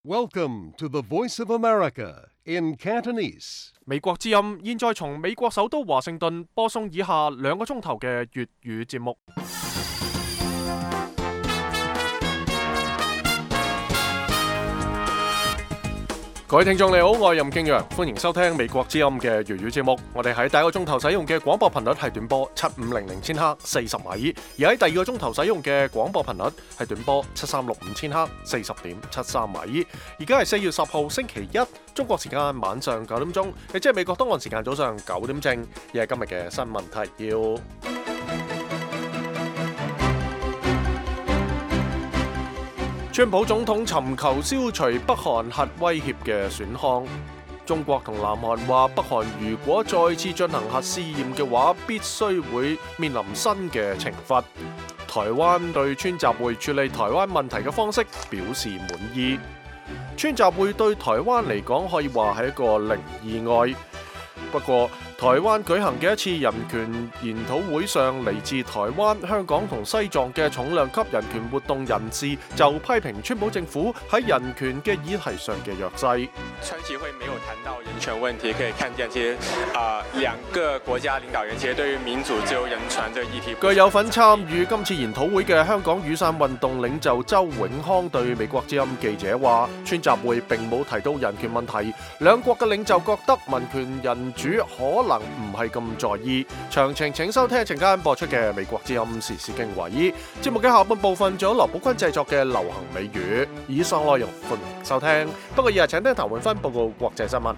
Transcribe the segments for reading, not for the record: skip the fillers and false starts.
Welcome to the Voice of America in Cantonese. 美國之音現在從美國首都華盛頓播送以下2個鐘頭嘅粵語節目。各位聽眾你好，我係任敬陽，歡迎收聽美國之音嘅粵語節目。我哋喺第一個鐘頭使用嘅廣播頻率係短波7500千赫40米，而喺第二個鐘頭使用嘅廣播頻率係短波7365千赫40.73米。而家係4月10號星期一，中國時間晚上9點鐘，亦即係美國東岸時間早上9點正。而係今日嘅新聞提要。川普總統尋求消除北韓核威脅嘅選項。中國同南韓話，北韓如果再次進行核試驗嘅話，必須會面臨新嘅懲罰。台灣對川習會處理台灣問題嘅方式表示滿意。川習會對台灣嚟講可以話係一個零意外。不過，台灣舉行嘅一次人權研討會上，嚟自台灣、香港同西藏嘅重量級人權活動人士就批評川普政府喺人權嘅議題上嘅弱勢。 川協會沒有談到人權問題，可以看見其實兩個國家領導人其實對於民主、自由、人權這個議題。 據有份參與今次研討會嘅香港雨傘運動領袖周永康對美國之音記者話，川習會並冇提到人權問題，兩國嘅領袖覺得民權人主可能唔係咁在意。詳情請收聽一陣間播出嘅美國之音時事經緯。節目嘅下半部分仲有劉寶坤製作嘅流行美語。以上內容歡迎收聽。不過以下請聽譚永芬報告國際新聞。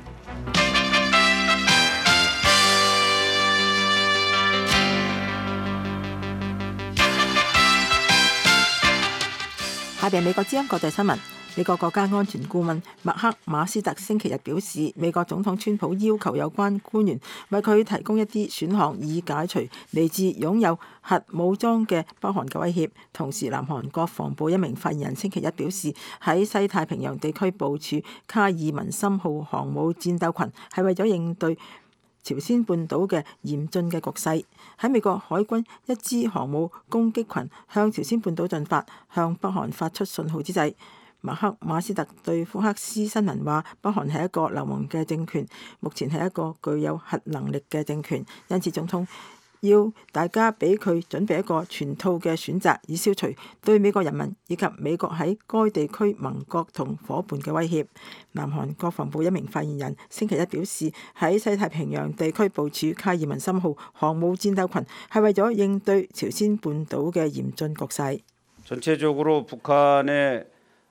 下邊美國之音國際新聞。美國國家安全顧問麥克馬斯特星期日表示，美國總統川普要求有關官員為佢提供一啲選項，以解除嚟自擁有核武裝嘅北韓嘅威脅。同時，南韓國防部一名發言人星期一表示，喺西太平洋地區部署卡爾文森號航母戰鬥群係為咗應對朝鮮半島嘅嚴峻嘅局勢。喺美國海軍一支航母攻擊群向朝鮮半島進發，向北韓發出信號之際，麥克馬斯特對福克斯新聞話，北韓係一個流亡嘅政權，目前係一個具有核能力嘅政權，因此總統要大家俾佢準備一個全套嘅選擇，以消除對美國人民以及美國喺該地區盟國同夥伴嘅威脅。南韓國防部一名發言人星期一表示，喺西太平洋地區部署卡爾文森號航母戰鬥群係為咗應對朝鮮半島嘅嚴峻局勢。 전체적으로 북한의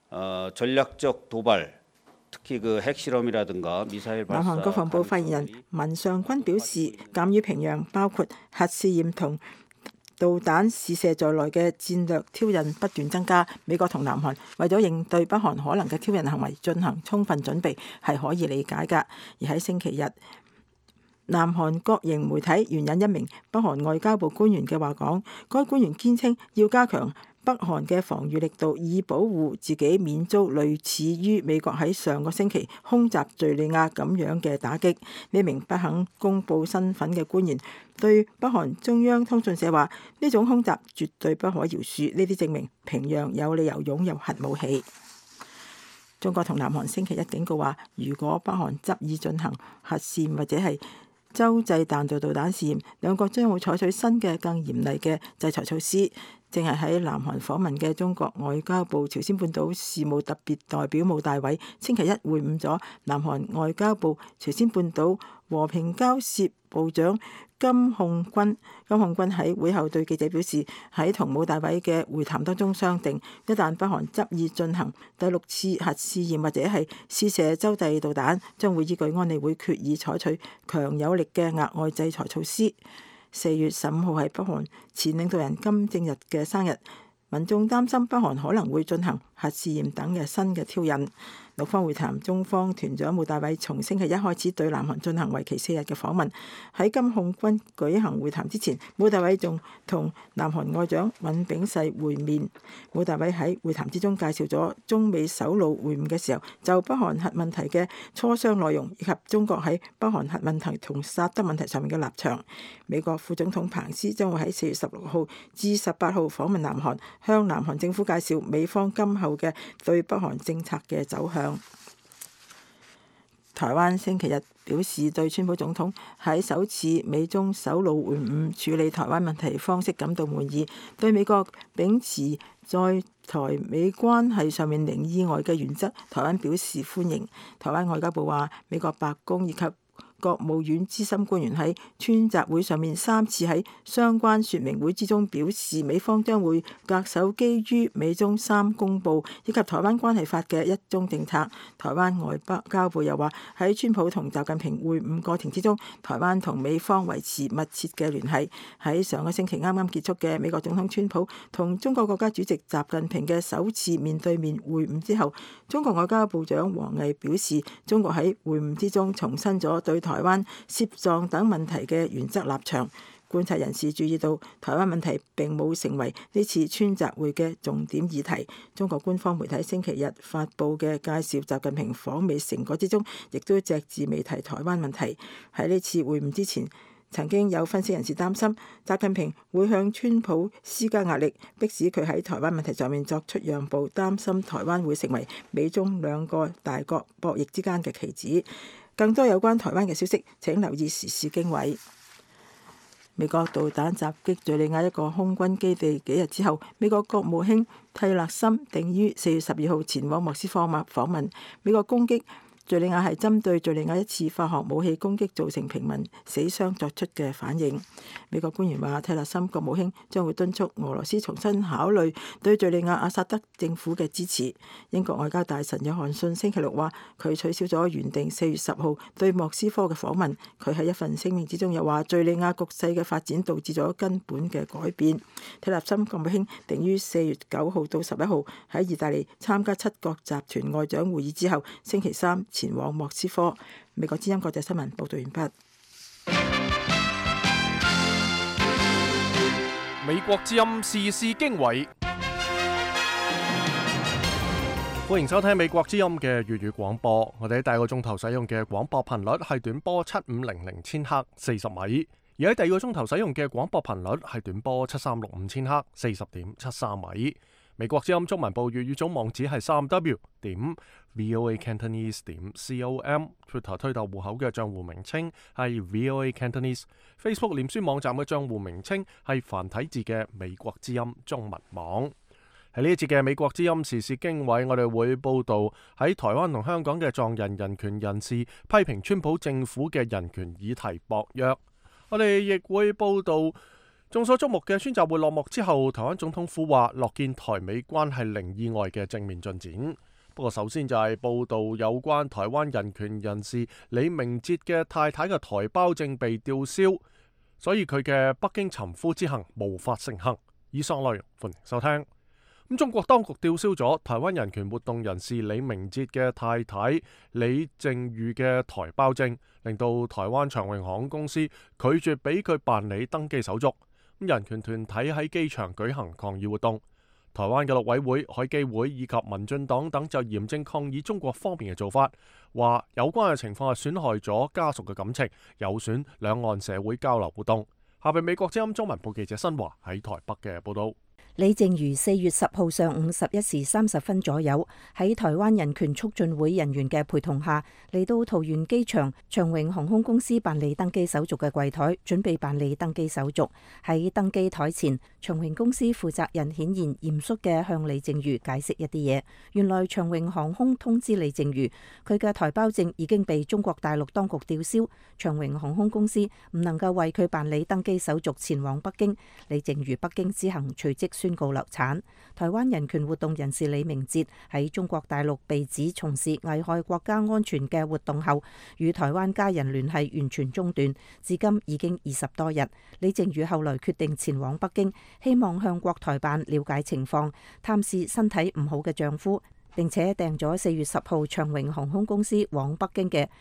전략적 도발, 특히 그 핵실험이라든가 미사일 발사。 南韓國防部發言人文尚君表示，鑑於平壤包括核試驗同導彈試射在內嘅戰略挑釁不斷增加，美國同南韓為咗應對北韓可能嘅挑釁行為進行充分準備係可以理解㗎。而喺星期日，南韓國營媒體援引一名北韓外交部官員嘅話講，該官員堅稱要加強北韓嘅防禦力度，以保護自己免遭類似於美國喺上個星期空襲敘利亞咁樣嘅打擊。呢名不肯公佈身份嘅官員對北韓中央通訊社話，呢種空襲絕對不可饒恕，呢啲證明平壤有理由擁有核武器。中國同南韓星期一警告話，如果北韓執意進行核試或者係洲際彈道導彈試驗，兩國將會採取新嘅更嚴厲嘅制裁措施。正係喺南韓訪問嘅中國外交部朝鮮半島事務特別代表務大偉星期一會晤咗南韓外交部朝鮮半島和平交涉部長金控軍。金控軍喺會後對記者表示，喺同務大偉嘅會談當中商定，一旦北韓執意進行第6次核試驗或者係試射洲際導彈，將會依據安理會決議採取強有力嘅額外制裁措施。4月15號係北韓前領導人金正日嘅生日，民眾擔心北韓可能會進行核試驗等嘅新嘅挑釁。 六方會談，中方團長務大偉從星期一開始對南韓進行為期4日嘅訪問。喺金控軍舉行會談之前，務大偉仲同南韓外長尹炳世會面。務大偉喺會談之中介紹咗中美首腦會晤嘅時候就北韓核問題嘅磋商內容，以及中國喺北韓核問題同薩德問題上面嘅立場。美國副總統彭斯將會喺4月16號至18號訪問南韓，向南韓政府介紹美方今後嘅對北韓政策嘅走向。台灣星期日表示對川普總統喺首次美中首腦會晤處理台灣問題方式感到滿意，對美國秉持在台美關係上面零意外嘅原則，台灣表示歡迎。台灣外交部話，美國白宮以及國務院資深官員喺川習會上面3次喺相關說明會之中表示，美方將會恪守基於美中3公報以及台灣關係法嘅一中政策。台灣外交部又話，喺川普同習近平會晤過程之中，台灣同美方維持密切嘅聯繫。喺上個星期啱啱結束嘅美國總統川普同中國國家主席習近平嘅首次面對面會晤之後，中國外交部長王毅表示，中國喺會晤之中重申咗對台灣涉藏等問題嘅原則立場。觀察人士注意到，台灣問題並冇成為呢次川習會嘅重點議題。中國官方媒體星期日發布嘅介紹習近平訪美成果之中，亦都隻字未提台灣問題。喺呢次會晤之前，曾經有分析人士擔心習近平會向川普施加壓力，迫使佢喺台灣問題上面作出讓步，擔心台灣會成為美中兩個大國博弈之間嘅棋子。更多有關台灣嘅消息，請留意時事經緯。美國導彈襲擊敘利亞一個空軍基地幾日之後，美國國務卿蒂勒森定於4月12號前往莫斯科訪問。美國攻擊敘利亞係針對敘利亞一次化學武器攻擊造成平民死傷作出嘅反應。美國官員話，蒂勒森國務卿將會敦促俄羅斯重新考慮對敘利亞阿薩德政府嘅支持。英國外交大臣約翰遜星期六話，佢取消咗原定4月10號對莫斯科嘅訪問。佢喺一份聲明之中又話，敘利亞局勢嘅發展導致咗根本嘅改變。蒂勒森國務卿定於4月9號到11號喺意大利參加7國集團外長會議之後，星期三前往莫斯科。美國之音國際新聞報道完畢。 美國之音時事經緯，歡迎收聽美國之音嘅粵語廣播。我哋喺第二個鐘頭使用嘅廣播頻率係短波7500千赫40米，而喺第二個鐘頭使用嘅廣播頻率係短波7365千赫40.73米。美國之音中文部粵語總網址係3w.voacantonese.com，Twitter 推特戶口嘅賬戶名稱係 voacantonese，Facebook 臉書網站嘅賬戶名稱係繁體字嘅美國之音中文網。喺呢一節嘅美國之音時事經緯，我哋會報道喺台灣同香港嘅藏人人權人士批評川普政府嘅人權議題薄弱。我哋亦會報道眾所矚目嘅川習會落幕之後，台灣總統府話樂見台美關係零意外嘅正面進展。不過首先就係報道有關台灣人權人士李明哲嘅太太嘅台胞證被吊銷，所以佢嘅北京尋夫之行無法成行。以上內容歡迎收聽。中國當局吊銷咗台灣人權活動人士李明哲嘅太太李淨瑜嘅台胞證，令到台灣長榮航空公司拒絕俾佢辦理登機手續。人權團體喺機場舉行抗議活動，台灣嘅陸委會、海基會以及民進黨等就嚴正抗議中國方面嘅做法，話有關嘅情況係損害咗家屬嘅感情，有損兩岸社會交流活動。下邊美國之音中文部記者新華喺台北嘅報道。 李淨瑜4月10號上午11時30分左右，喺台灣人權促進會人員嘅陪同下，嚟到桃園機場長榮航空公司辦理登機手續嘅櫃台，準備辦理登機手續。喺登機台前，長榮公司負責人顯然嚴肅嘅向李淨瑜解釋一啲嘢。原來長榮航空通知李淨瑜，佢嘅台胞證已經被中國大陸當局吊銷，長榮航空公司唔能夠為佢辦理登機手續前往北京。李淨瑜北京之行隨即宣告流產。台灣人權活動人士李明哲喺中國大陸被指從事危害國家安全嘅活動後，與台灣家人聯繫完全中斷，至今已經20多日。李淨瑜後來決定前往北京，希望向國台辦了解情況，探視身體唔好嘅丈夫。 並且訂咗4月10號長榮航空公司往北京嘅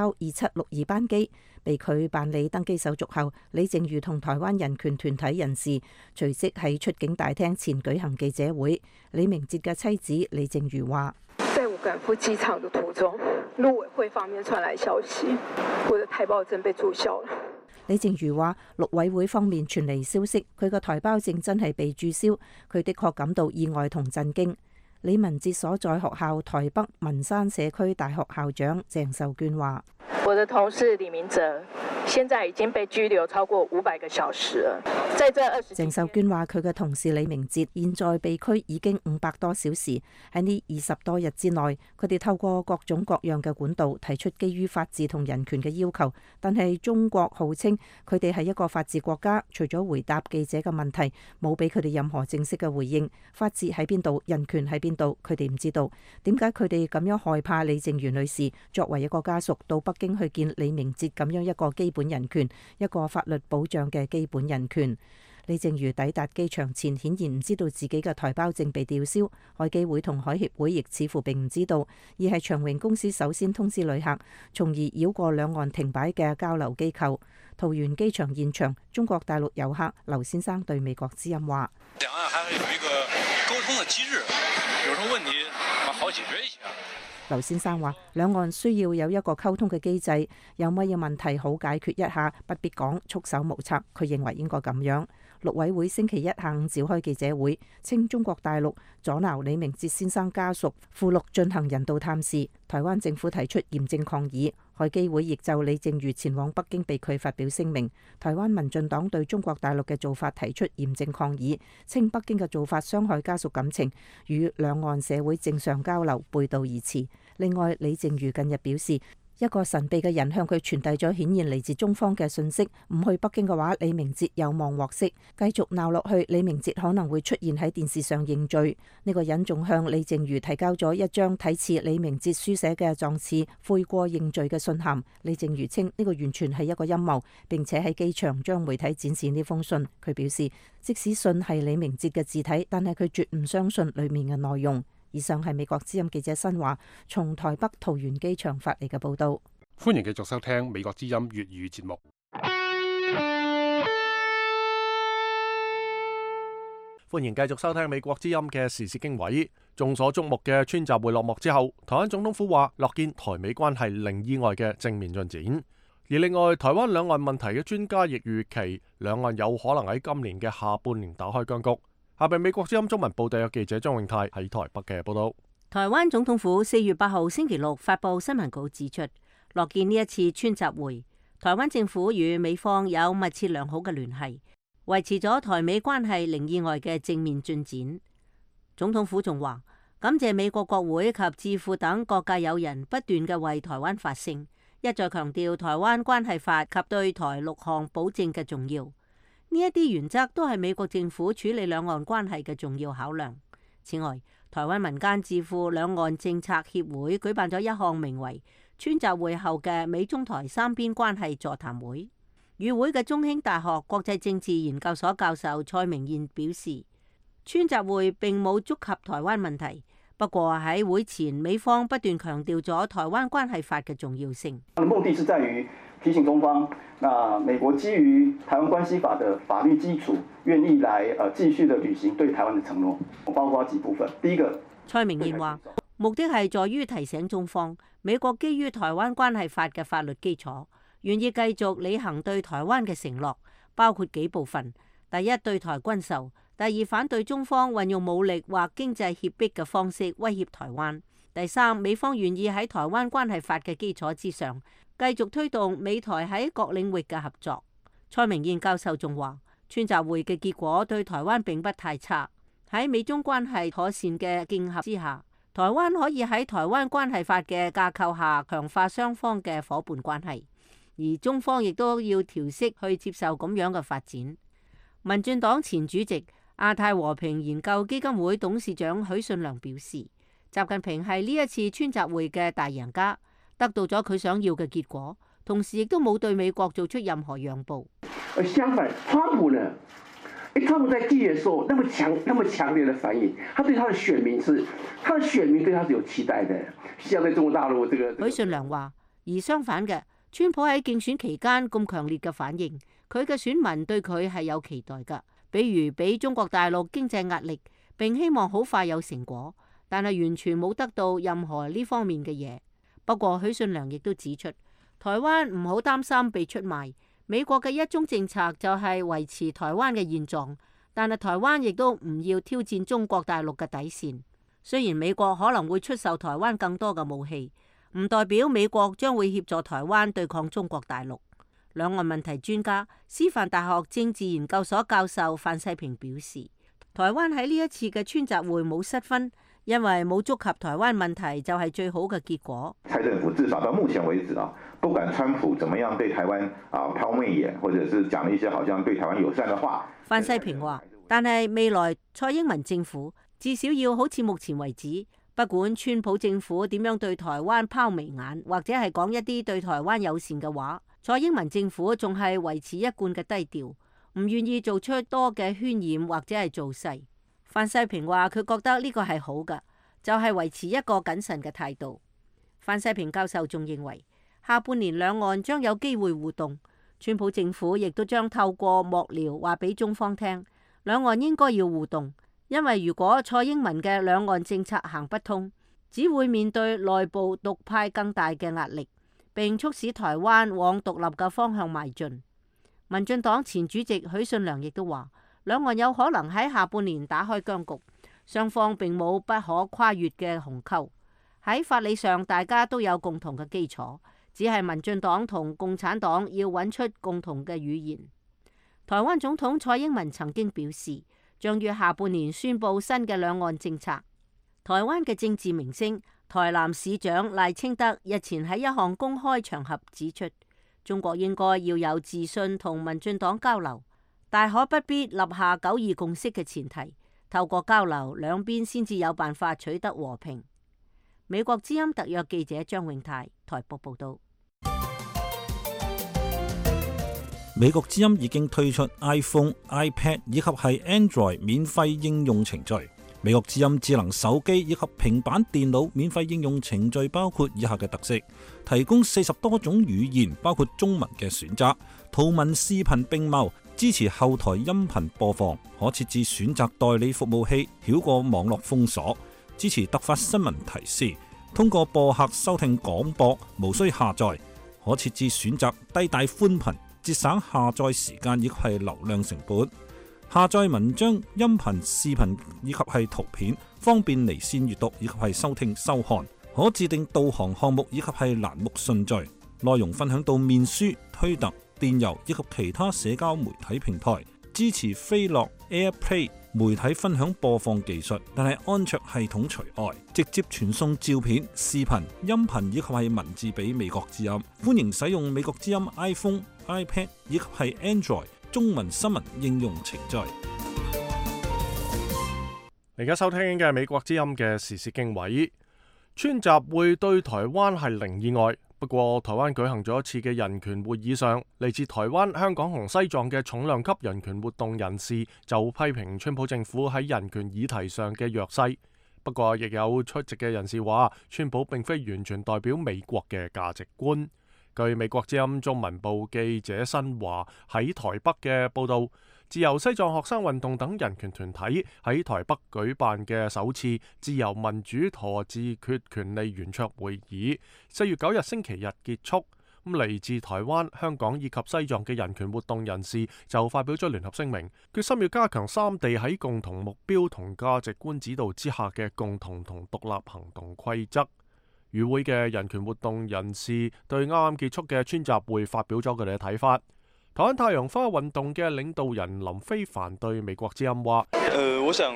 BR2762班機。被拒辦理登機手續後，李淨瑜同台灣人權團體人士隨即喺出境大廳前舉行記者會。李明哲嘅妻子李淨瑜話： 在我趕赴機場的途中，陸委會方面傳來消息，我的台胞證被註銷了。 李淨瑜話：陸委會方面傳嚟消息，佢個台胞證真係被註銷，佢的確感到意外同震驚。李文哲所在學校台北文山社區大學校長鄭秀娟話： 我的同事李明哲現在已經被拘留超過500個小時了。在這20 鄭秀娟話：佢嘅同事李明哲現在被拘已經500多小時，喺呢20多日之內，佢哋透過各種各樣嘅管道提出基於法治同人權嘅要求，但係中國號稱佢哋係一個法治國家，除咗回答記者嘅問題，冇俾佢哋任何正式嘅回應。法治喺邊度？人權喺邊度？佢哋唔知道。點解佢哋咁樣害怕李淨瑜女士作為一個家屬到北京去見李明哲咁樣一個基本人權，一個法律保障嘅基本人權？李淨瑜抵達機場前顯然唔知道自己嘅台胞證被吊銷，海基會同海協會亦似乎並唔知道，而係長榮公司首先通知旅客，從而繞過兩岸停擺嘅交流機構。桃園機場現場，中國大陸遊客劉先生對美國之音話： 兩岸還有一個溝通嘅機制，有什麼問題好解決一下。 劉先生話：兩岸需要有一個溝通嘅機制，有乜嘢問題好解決一下，不必講束手無策。佢認為應該咁樣。陸委會星期一下午召開記者會，稱中國大陸阻撓李明哲先生家屬赴陸進行人道探視，台灣政府提出嚴正抗議。海基會亦就李淨瑜前往北京被拒發表聲明。台灣民進黨對中國大陸嘅做法提出嚴正抗議，稱北京嘅做法傷害家屬感情，與兩岸社會正常交流背道而馳。另外，李淨瑜近日表示，一個神秘嘅人向佢傳遞咗顯然嚟自中方嘅信息，唔去北京嘅話，李明哲有望獲釋。繼續鬧落去，李明哲可能會出現喺電視上認罪。呢個人仲向李淨瑜提交咗一張睇似李明哲書寫嘅狀似悔過認罪嘅信函。李淨瑜稱呢個完全係一個陰謀，並且喺機場將媒體展示呢封信。佢表示，即使信係李明哲嘅字體，但係佢絕唔相信裡面嘅內容。以上係美國之音記者新華從台北桃園機場發嚟嘅報道。 歡迎繼續收聽美國之音粵語節目。 歡迎繼續收聽美國之音嘅時事經緯。眾所矚目嘅川習會落幕之後，台灣總統府話樂見台美關係零意外嘅正面進展。而另外，台灣兩岸問題嘅專家亦預期兩岸有可能喺今年嘅下半年打開僵局。下邊美國之音中文部特約記者張永泰喺台北嘅報道。 台灣總統府4月8號星期六發布新聞稿指出，樂見呢一次川習會，台灣政府與美方有密切良好嘅聯繫，維持咗台美關係零意外嘅正面進展。總統府仲話，感謝美國國會及智庫等各界友人不斷嘅為台灣發聲，一再強調台灣關係法及對台6項保證嘅重要。呢一啲原則都係美國政府處理兩岸關係嘅重要考量。此外，台灣民間智庫兩岸政策協會舉辦咗一項名為川習會後嘅美中台三邊關係座談會。與會嘅中興大學國際政治研究所教授蔡明彥表示，川習會並冇觸及台灣問題，不過喺會前美方不斷強調咗台灣關係法嘅重要性。 目的是在於提醒中方，美國基於台灣關係法的法律基礎，願意來繼續的履行對台灣的承諾，包括幾部分。第一個，蔡明彥話， 目的係在於提醒中方，美國基於台灣關係法嘅法律基礎，願意繼續履行對台灣嘅承諾，包括幾部分：第一，對台軍售；第二，反對中方運用武力或經濟脅迫嘅方式威脅台灣；第三，美方願意喺台灣關係法嘅基礎之上，繼續推動美台喺各領域嘅合作。蔡明彥教授仲話，川習會嘅結果對台灣並不太差，喺美中關係妥善嘅競合之下，台灣可以喺台灣關係法嘅架構下強化雙方嘅夥伴關係，而中方亦都要調適去接受咁樣嘅發展。民進黨前主席、亞太和平研究基金會董事長許信良表示，習近平係呢一次川習會嘅大贏家，得到咗佢想要嘅結果，同時亦都冇對美國做出任何讓步。 相反，川普呢川普在記的時候那麼強烈的反應，他對他的選民對他是有期待的。像在中國大陸許信良話，而相反嘅，川普喺競選期間咁強烈嘅反應，佢嘅選民對佢係有期待㗎，比如俾中國大陸經濟壓力，並希望好快有成果，但係完全冇得到任何呢方面嘅嘢。不過許信良亦都指出，台灣唔好擔心被出賣。美國嘅一中政策就係維持台灣嘅現狀，但係台灣亦都唔要挑戰中國大陸嘅底線。雖然美國可能會出售台灣更多嘅武器，唔代表美國將會協助台灣對抗中國大陸。兩岸問題專家、師範大學政治研究所教授范世平表示，台灣喺呢一次嘅川習會冇失分，因為冇觸及台灣問題就係最好嘅結果。 蔡政府至少到目前為止不管川普怎麼樣對台灣拋媚眼，或者是講一些好像對台灣友善的話。 范世平話，但係未來蔡英文政府至少要好似目前為止，不管川普政府點樣對台灣拋媚眼，或者係講一啲對台灣友善嘅話，蔡英文政府仲係維持一貫嘅低調，唔願意做出多嘅渲染或者係造勢。范世平話，佢覺得呢個係好嘅，就係維持一個謹慎嘅態度。范世平教授仲認為，下半年兩岸將有機會互動，川普政府亦都將透過幕僚話俾中方聽，兩岸應該要互動，因為如果蔡英文嘅兩岸政策行不通，只會面對內部獨派更大嘅壓力，並促使台灣往獨立嘅方向邁進。民進黨前主席許信良亦都話，兩岸有可能喺下半年打開僵局，雙方並冇不可跨越嘅鴻溝，喺法理上大家都有共同嘅基礎，只係民進黨同共產黨要揾出共同嘅語言。台灣總統蔡英文曾經表示，將於下半年宣布新嘅兩岸政策。台灣嘅政治明星台南市長賴清德日前喺一項公開場合指出，中國應該要有自信同民進黨交流，大可不必立下九二共識嘅前提，透過交流兩邊先至有辦法取得和平。美國之音特約記者張永泰台北報道。 美國之音已經推出 iPhone、iPad 以及係 Android 免費應用程序。美國之音智能手機以及平板電腦免費應用程序包括以下嘅特色：提供40多種語言，包括中文嘅選擇，圖文視頻並茂，支持後台音頻播放，可設置選擇代理服務器，繞過網絡封鎖，支持突發新聞提示，通過播客收聽廣播，無需下載，可設置選擇低帶寬頻，節省下載時間以及係流量成本。下載文章、音頻、視頻以及係圖片，方便離線閱讀以及係收聽收看。可自定導航項目以及係欄目順序。內容分享到面書、推特、電郵以及其他社交媒體平台。支持飛樂 AirPlay 媒體分享播放技術，但係安卓系統除外。直接傳送照片、視頻、音頻以及係文字俾美國之音。歡迎使用美國之音 iPhone、iPad 以及係 Android中文新聞應用程序。 而家收聽嘅係美國之音嘅時事經緯。川習會對台灣係零意外，不過台灣舉行咗一次嘅人權會議上，嚟自台灣、香港同西藏嘅重量級人權活動人士就批評川普政府喺人權議題上嘅弱勢。不過亦有出席嘅人士話，川普並非完全代表美國嘅價值觀。據美國之音中文部記者新華喺台北嘅報道，自由西藏學生運動等人權團體喺台北舉辦嘅首次自由民主和自決權利圓桌會議，4月9日星期日結束。嚟自台灣、香港以及西藏嘅人權活動人士就發表咗聯合聲明，決心要加強三地喺共同目標同價值觀指導之下嘅共同同獨立行動規則。與會嘅人權活動人士對啱啱結束嘅川習會發表咗佢哋嘅睇法。台灣太陽花運動嘅領導人林飛帆對美國之音話： 我想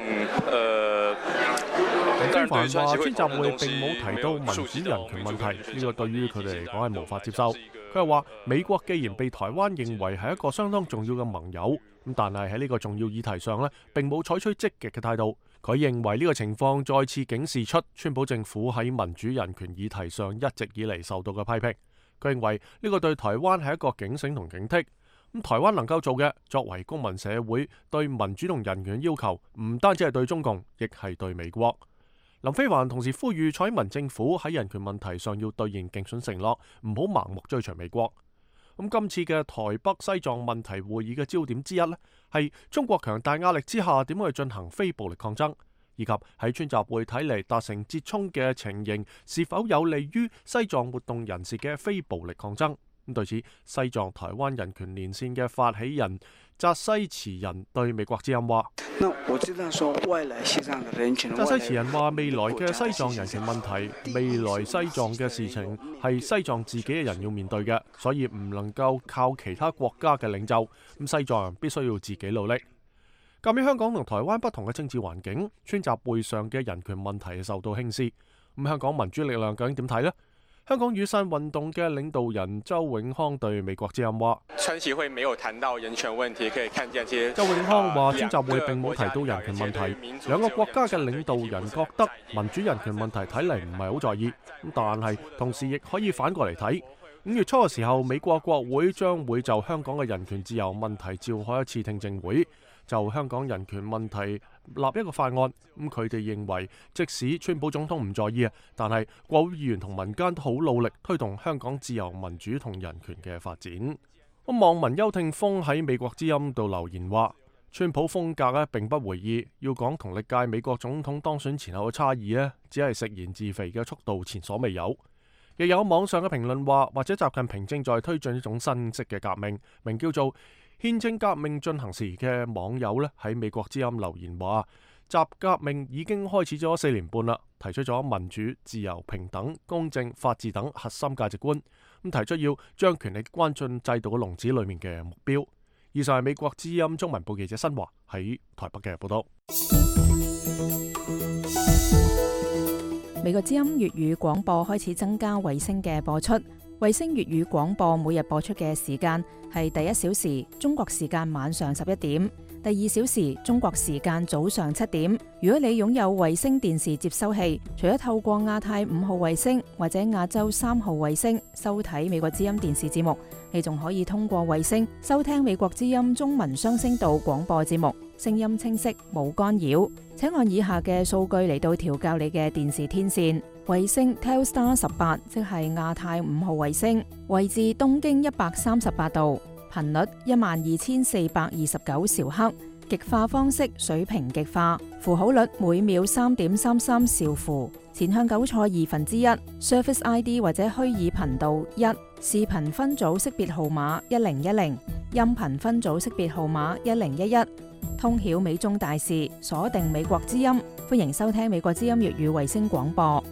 林飛帆話川習會並冇提到民主人權問題，呢個對於佢哋嚟講係無法接受。佢又話美國既然被台灣認為係一個相當重要嘅盟友，咁但係喺呢個重要議題上呢，並冇採取積極嘅態度。佢認為呢個情況再次警示出川普政府喺民主人權議題上一直以嚟受到嘅批評。佢認為呢個對台灣係一個警醒同警惕。 咁台灣能夠做嘅，作為公民社會對民主同人權要求，唔單止係對中共，亦係對美國。林飛帆同時呼籲蔡英文政府喺人權問題上要兌現競選承諾，唔好盲目追隨美國。咁今次嘅台北西藏問題會議嘅焦點之一呢，係中國強大壓力之下點樣去進行非暴力抗爭，以及喺川習會睇嚟達成折衷嘅情形，是否有利於西藏活動人士嘅非暴力抗爭。咁對此，西藏台灣人權連線嘅發起人扎西慈人對美國之音話：扎西慈人話，未來嘅西藏人權問題，未來西藏嘅事情係西藏自己嘅人要面對嘅，所以唔能夠靠其他國家嘅領袖。咁西藏人必須要自己努力。鑑於香港同台灣不同嘅政治環境，川習會上嘅人權問題受到輕視。咁香港民主力量究竟點睇呢？香港雨傘運動嘅領導人周永康對美國之音話： 川習會沒有談到人權問題，可以看見周永康話川習會並冇提到人權問題，兩個國家嘅領導人覺得民主人權問題睇嚟唔係好在意，但係同時亦可以反過嚟睇。5月初嘅時候，美國國會將會就香港嘅人權自由問題召開一次聽證會，就香港人權問題立一個法案。咁佢哋認為，即使川普總統唔在意啊，但係國會議員同民間都好努力推動香港自由民主同人權嘅發展。咁網民邱聽鋒喺美國之音度留言話：川普風格咧並不回意，要講同歷屆美國總統當選前後嘅差異咧，只係食言自肥嘅速度前所未有。亦有網上嘅評論話，或者習近平正在推進一種新式嘅革命，名叫做憲政革命進行時嘅網友咧喺美國之音留言話：習革命已經開始咗4年半啦，提出咗民主、自由、平等、公正、法治等核心價值觀，咁提出要將權力關進制度嘅籠子裏面嘅目標。以上係美國之音中文部記者新華喺台北嘅報道。 美國之音粵語廣播開始增加衛星嘅播出。衛星粵語廣播每日播出嘅時間係第1小時中國時間晚上11點，第2小時中國時間早上7點。如果你擁有衛星電視接收器，除咗透過亞太5號衛星或者亞洲3號衛星收睇美國之音電視節目，你仲可以通過衛星收聽美國之音中文雙聲道廣播節目，聲音清晰冇干擾。請按以下嘅數據嚟到調校你嘅電視天線。衛星 Telstar 18，即係亞太5號衛星，位置東經138度，頻率12429兆赫，極化方式水平極化，符號率每秒3.33兆符，前向9錯1/2 ，Surface ID 或者虛擬頻道1，視頻分組識別號碼1010，音頻分組識別號碼1011。通曉美中大事，鎖定美國之音，歡迎收聽美國之音粵語衛星廣播。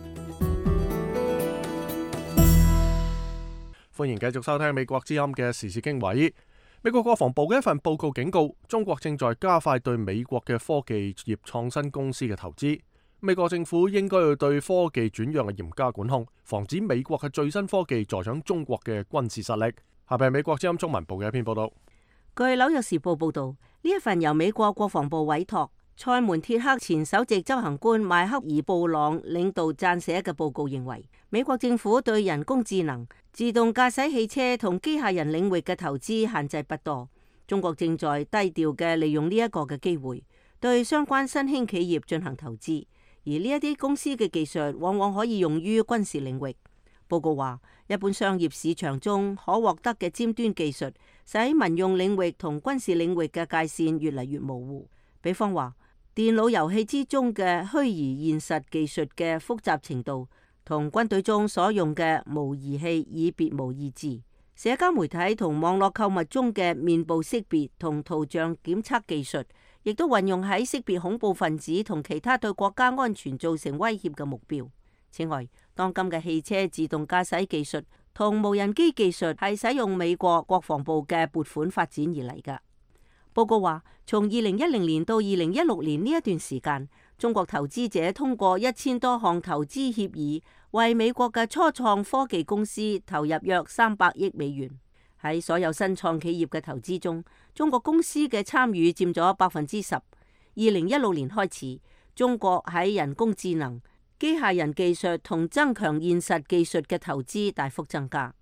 歡迎繼續收聽美國之音嘅時事經緯。美國國防部嘅一份報告警告，中國正在加快對美國嘅科技業創新公司嘅投資。美國政府應該要對科技轉讓嘅嚴加管控，防止美國嘅最新科技助長中國嘅軍事實力。下邊係美國之音中文部嘅一篇報道。 據紐約時報報道，呢一份由美國國防部委託塞門鐵克前首席執行官邁克爾布朗領導撰寫嘅報告認為，美國政府對人工智能、自動駕駛汽車同機械人領域嘅投資限制不多。中國正在低調嘅利用呢一個嘅機會，對相關新興企業進行投資，而呢一啲公司嘅技術往往可以用於軍事領域。報告話，一般商業市場中可獲得嘅尖端技術，使民用領域同軍事領域嘅界線越嚟越模糊。比方話，電腦遊戲之中嘅虛擬現實技術嘅複雜程度，同軍隊中所用嘅模擬器已別無二致。社交媒體同網絡購物中嘅面部識別同圖像檢測技術，亦都運用喺識別恐怖分子同其他對國家安全造成威脅嘅目標。此外，當今嘅汽車自動駕駛技術同無人機技術係使用美國國防部嘅撥款發展而嚟㗎。報告話，從2010年到2016年呢一段時間，中國投資者通過1000多項投資協議，為美國嘅初創科技公司投入約300億美元。喺所有新創企業嘅投資中，中國公司嘅參與佔咗10%。2016年開始，中國喺人工智能、機械人技術同增強現實技術嘅投資大幅增加。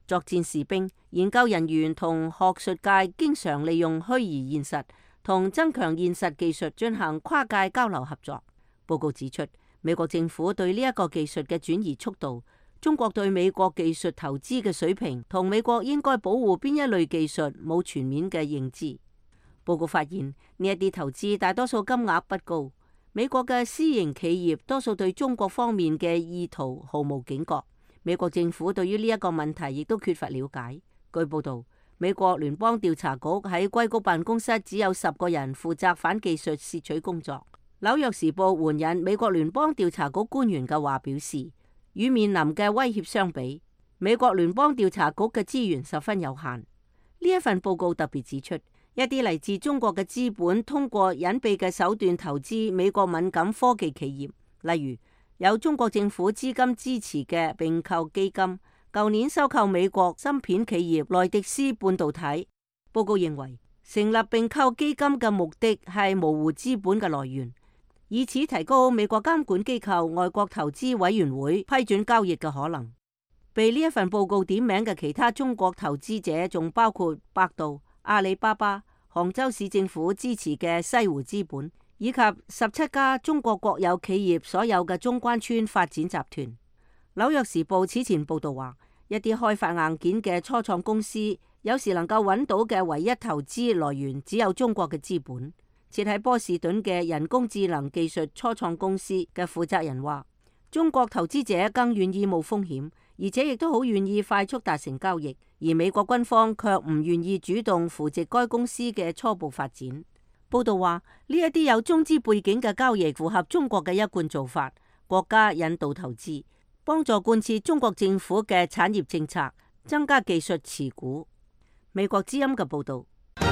作戰士兵、研究人員同學術界經常利用虛擬現實同增強現實技術進行跨界交流合作。報告指出，美國政府對呢一個技術嘅轉移速度、中國對美國技術投資嘅水平同美國應該保護邊一類技術冇全面嘅認知。報告發現，呢一啲投資大多數金額不高，美國嘅私營企業多數對中國方面嘅意圖毫無警覺。美國政府對於呢一個問題亦都缺乏了解。據報道，美國聯邦調查局喺硅谷辦公室只有10個人負責反技術竊取工作。紐約時報援引美國聯邦調查局官員嘅話表示，與面臨嘅威脅相比，美國聯邦調查局嘅資源十分有限。呢一份報告特別指出，一啲嚟自中國嘅資本通過隱蔽嘅手段投資美國敏感科技企業，例如有中國政府資金支持嘅併購基金，舊年收購美國芯片企業萊迪斯半導體。報告認為，成立併購基金嘅目的係模糊資本嘅來源，以此提高美國監管機構外國投資委員會批准交易嘅可能。被呢一份報告點名嘅其他中國投資者仲包括百度、阿里巴巴、杭州市政府支持嘅西湖資本，以及17家中國國有企業所有嘅中關村發展集團。紐約時報此前報道話，一啲開發硬件嘅初創公司有時能夠揾到嘅唯一投資來源只有中國嘅資本。設喺波士頓嘅人工智能技術初創公司嘅負責人話，中國投資者更願意冒風險，而且亦都好願意快速達成交易，而美國軍方卻唔願意主動扶植該公司嘅初步發展。報道話，呢一啲有中資背景嘅交易符合中國嘅一貫做法，國家引導投資，幫助貫徹中國政府嘅產業政策，增加技術持股。美國之音嘅報道。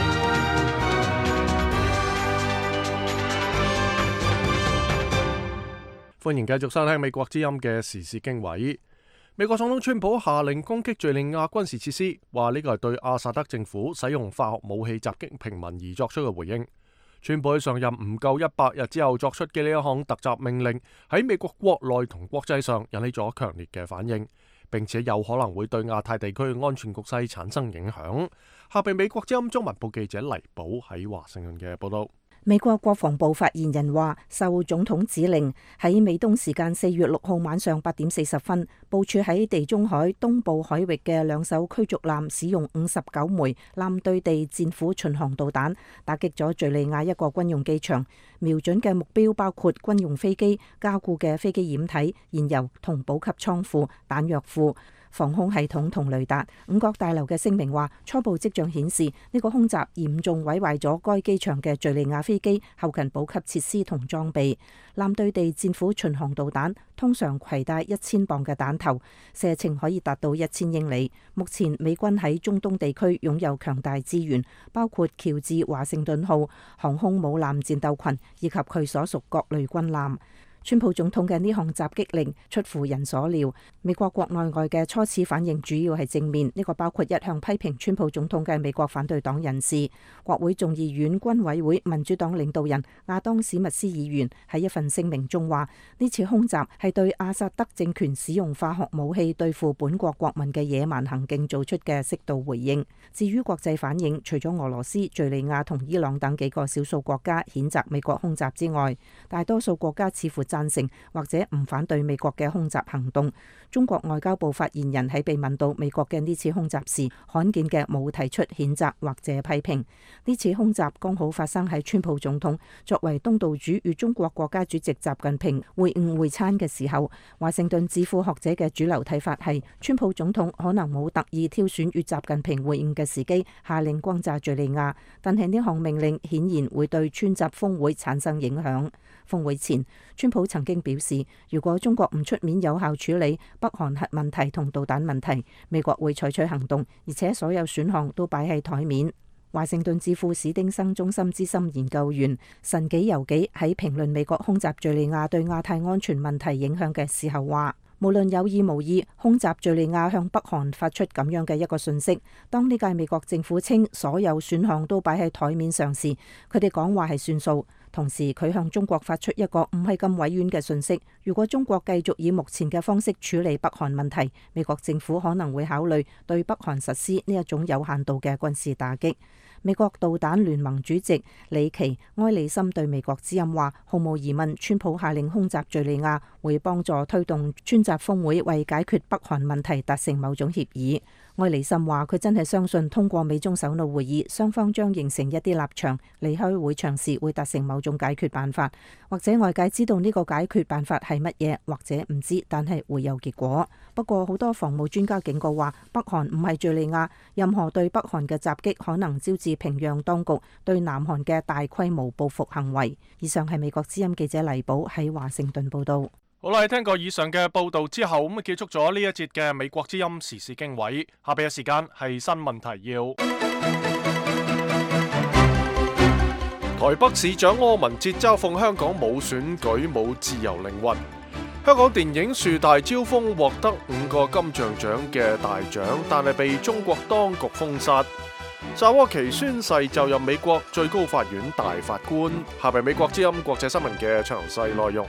歡迎繼續收聽美國之音嘅時事經緯。美國總統川普下令攻擊敘利亞軍事設施，話呢個係對阿薩德政府使用化學武器襲擊平民而作出嘅回應。川普喺上任唔夠100日之後作出嘅呢一項突襲命令，喺美國國內同國際上引起咗強烈嘅反應，並且有可能會對亞太地區嘅安全局勢產生影響。下邊美國之音中文部記者黎寶喺華盛頓嘅報道。 美國國防部發言人話，受總統指令，喺美東時間4月6號晚上8點40分，部署喺地中海東部海域嘅2艘驅逐艦使用59枚艦對地戰斧巡航導彈，打擊咗敘利亞一個軍用機場，瞄準嘅目標包括軍用飛機、加固嘅飛機掩體、燃油同補給倉庫、彈藥庫、防空系統同雷達。五角大樓嘅聲明話，初步跡象顯示呢個空襲嚴重毀壞咗該機場嘅敘利亞飛機、後勤補給設施同裝備。艦對地戰斧巡航導彈通常攜帶1000磅嘅彈頭，射程可以達到1000英里。目前美軍喺中東地區擁有強大資源，包括喬治華盛頓號航空母艦戰鬥群以及佢所屬各類軍艦。川普總統嘅呢項襲擊令出乎人所料，美國國內外嘅初始反應主要係正面，呢個包括一向批評川普總統嘅美國反對黨人士。國會眾議院軍委會民主黨領導人亞當史密斯議員喺一份聲明中話，呢次空襲係對阿薩德政權使用化學武器對付本國國民嘅野蠻行徑做出嘅適度回應。至於國際反應，除咗俄羅斯、敘利亞同伊朗等幾個少數國家譴責美國空襲之外，大多數國家似乎贊成或者唔反對美國嘅空襲行動。中國外交部發言人喺被問到美國嘅呢次空襲時，罕見嘅冇提出譴責或者批評。呢次空襲剛好發生喺川普總統作為東道主與中國國家主席習近平會晤會餐嘅時候。華盛頓智庫學者嘅主流睇法係，川普總統可能冇特意挑選與習近平會晤嘅時機下令轟炸敘利亞，但係呢項命令顯然會對川習峰會產生影響。峰會前，川普曾經表示，如果中國唔出面有效處理北韓核問題同導彈問題，美國會採取行動，而且所有選項都擺喺台面。華盛頓智庫史丁生中心資深研究員神紀由紀喺評論美國空襲敘利亞對亞太安全問題影響嘅時候話，無論有意無意，空襲敘利亞向北韓發出咁樣嘅一個訊息。當呢屆美國政府稱所有選項都擺喺台面上時，佢哋講話係算數。 同時佢向中國發出一個唔係咁委婉嘅訊息：如果中國繼續以目前嘅方式處理北韓問題，美國政府可能會考慮對北韓實施呢一種有限度嘅軍事打擊。美國導彈聯盟主席里奇埃里森對美國之音話：毫無疑問，川普下令空襲敘利亞會幫助推動川習峰會為解決北韓問題達成某種協議。埃里森話：佢真係相信通過美中首腦會議，雙方將形成一啲立場，離開會場時會達成某種解決辦法，或者外界知道呢個解決辦法係乜嘢，或者唔知，但係會有結果。不過好多防務專家警告話，北韓唔係敘利亞，任何對北韓嘅襲擊可能招致平壤當局對南韓嘅大規模報復行為。以上係美國之音記者黎寶喺華盛頓報道。 好啦，聽過以上嘅報道之後，咁結束咗呢一節嘅美國之音時事經緯。下邊嘅時間係新聞提要。台北市長柯文哲嘲諷香港冇選舉、冇自由靈魂。香港電影樹大招風獲得5個金像獎嘅大獎，但係被中國當局封殺。薩沃奇宣誓就任美國最高法院大法官。下邊美國之音國際新聞嘅詳細內容。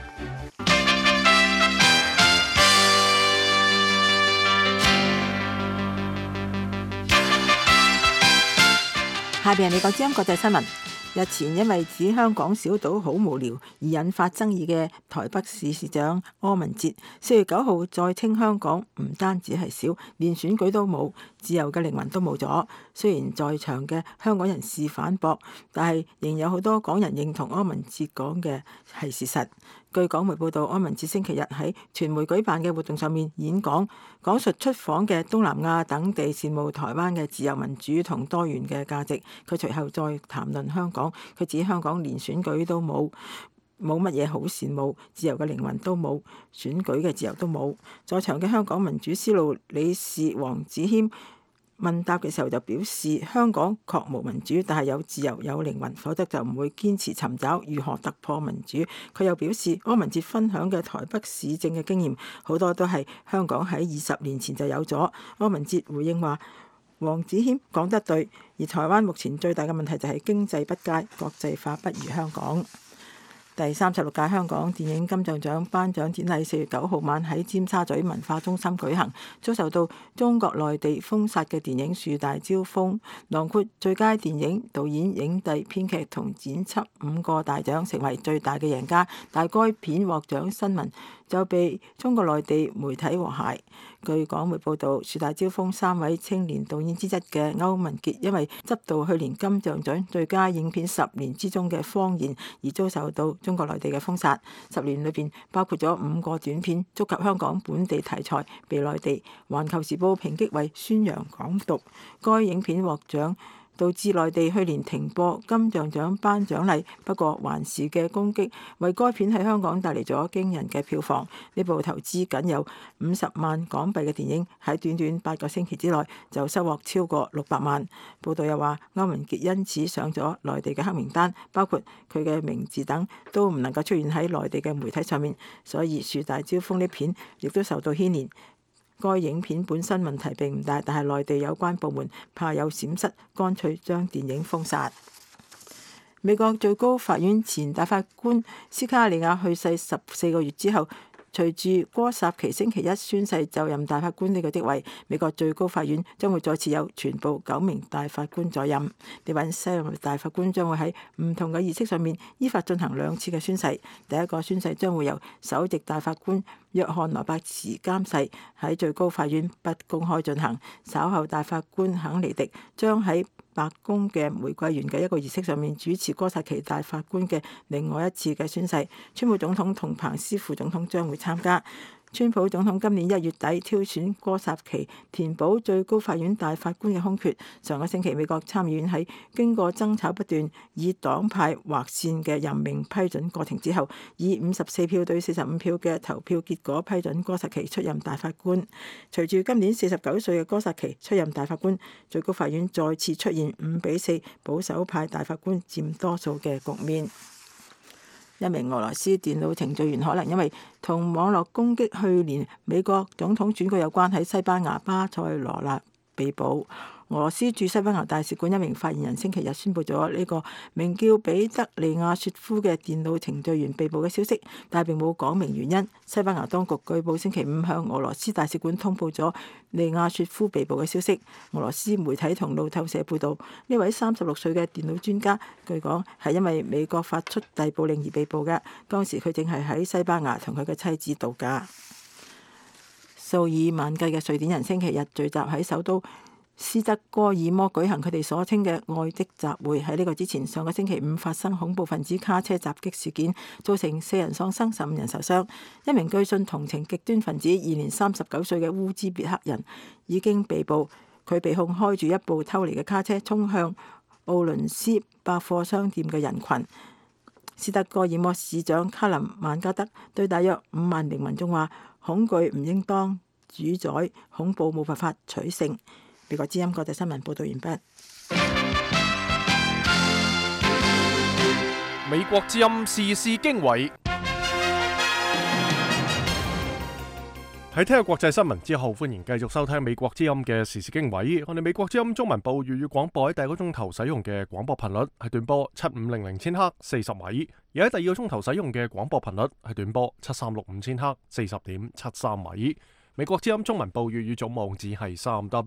下邊係美國之音國際新聞。日前因為指香港小島好無聊而引發爭議嘅台北市市長柯文哲，4月9號再稱香港唔單止係小，連選舉都冇，自由嘅靈魂都冇咗。雖然在場嘅香港人士反駁，但係仍有好多港人認同柯文哲講嘅係事實。據港媒報道，柯文哲星期日喺傳媒舉辦嘅活動上面演講，講述出訪嘅東南亞等地羨慕台灣嘅自由民主同多元嘅價值。佢隨後再談論香港，佢指香港連選舉都冇乜嘢好羨慕，自由嘅靈魂都冇，選舉嘅自由都冇。在場嘅香港民主思路理事黃子謙問答嘅時候就表示，香港確無民主，但係有自由有靈魂，否則就唔會堅持尋找如何突破民主。佢又表示，柯文哲分享嘅台北市政嘅經驗好多都係香港喺20年前就有咗。柯文哲回應話，黃子謙講得對，而台灣目前最大嘅問題就係經濟不佳，國際化不如香港。第36屆香港電影金像獎頒獎典禮4月9號晚喺尖沙咀文化中心舉行，遭受到中國內地封殺嘅電影樹大招風，囊括最佳電影、導演、影帝、編劇同剪輯5個大獎，成為最大嘅贏家。但該片獲獎新聞就被中國內地媒體和諧。據港媒報導，樹大招風3位青年導演之一嘅歐文傑，因為執導去年金像獎最佳影片10年之中嘅謊言而遭受到中國內地嘅封殺。10年裏邊包括咗5個短片觸及香港本地題材，被內地環球時報抨擊為宣揚港獨。該影片獲獎，導致內地去年停播金像獎頒獎禮。不過環視嘅攻擊為該片喺香港帶嚟咗驚人嘅票房。呢部投資僅有50萬港幣嘅電影喺短短8個星期之內就收穫超過600萬。報道又話，歐文傑因此上咗內地嘅黑名單，包括佢嘅名字等都唔能夠出現喺內地嘅媒體上面，所以樹大招風呢片亦都受到牽連。該影片本身問題並唔大，但係內地有關部門怕有閃失，乾脆將電影封殺。美國最高法院前大法官斯卡利亞去世14個月之後，隨住戈薩奇星期一宣誓就任大法官呢個職位，美國最高法院將會再次有全部9名大法官在任。呢位西任大法官將會喺唔同嘅儀式上面依法進行2次嘅宣誓。第一個宣誓將會由首席大法官約翰羅伯茨監誓，喺最高法院不公開進行。稍後大法官肯尼迪將喺白宮嘅玫瑰園嘅一個儀式上面主持戈薩奇大法官嘅另外一次嘅宣誓。川普總統同彭斯副總統將會參加。川普總統今年1月底挑選戈薩奇填補最高法院大法官嘅空缺。上個星期美國參議院喺經過爭吵不斷以黨派劃線嘅任命批准過程之後，以54票對45票嘅投票結果批准戈薩奇出任大法官。隨住今年49歲嘅戈薩奇出任大法官，最高法院再次出現5-4保守派大法官佔多數嘅局面。一名俄羅斯電腦程序員可能因為同網絡攻擊去年美國總統選舉有關，喺西班牙巴塞羅那被捕。 俄羅斯駐西班牙大使館一名發言人星期日宣布咗呢個名叫彼得利亞雪夫嘅電腦程序員被捕嘅消息，但係並冇講明原因。西班牙當局據報星期五向俄羅斯大使館通報咗利亞雪夫被捕嘅消息。俄羅斯媒體同路透社報道，呢位36歲嘅電腦專家據講係因為美國發出逮捕令而被捕嘅，當時佢正係喺西班牙同佢嘅妻子度假。數以萬計嘅瑞典人星期日聚集喺首都斯德哥爾摩舉行佢哋所稱嘅愛的集會。喺呢個之前，上個星期五發生恐怖分子卡車襲擊事件，造成4人喪生，15人受傷。一名據信同情極端分子、現年39歲嘅烏茲別克人已經被捕，佢被控開住一部偷嚟嘅卡車衝向奧倫斯百貨商店嘅人群。斯德哥爾摩市長卡林曼加德對大約5萬名民眾話：恐懼唔應當主宰，恐怖冇辦法取勝。美國之音國際新聞報道完畢。 美國之音時事經緯。喺聽日國際新聞之後，歡迎繼續收聽美國之音嘅時事經緯。我哋美國之音中文部粵語廣播喺第一個鐘頭使用嘅廣播頻率係短波7500千赫40米，而喺第二個鐘頭使用嘅廣播頻率係短波7365千赫40.73米。美國之音中文部粵語總網址係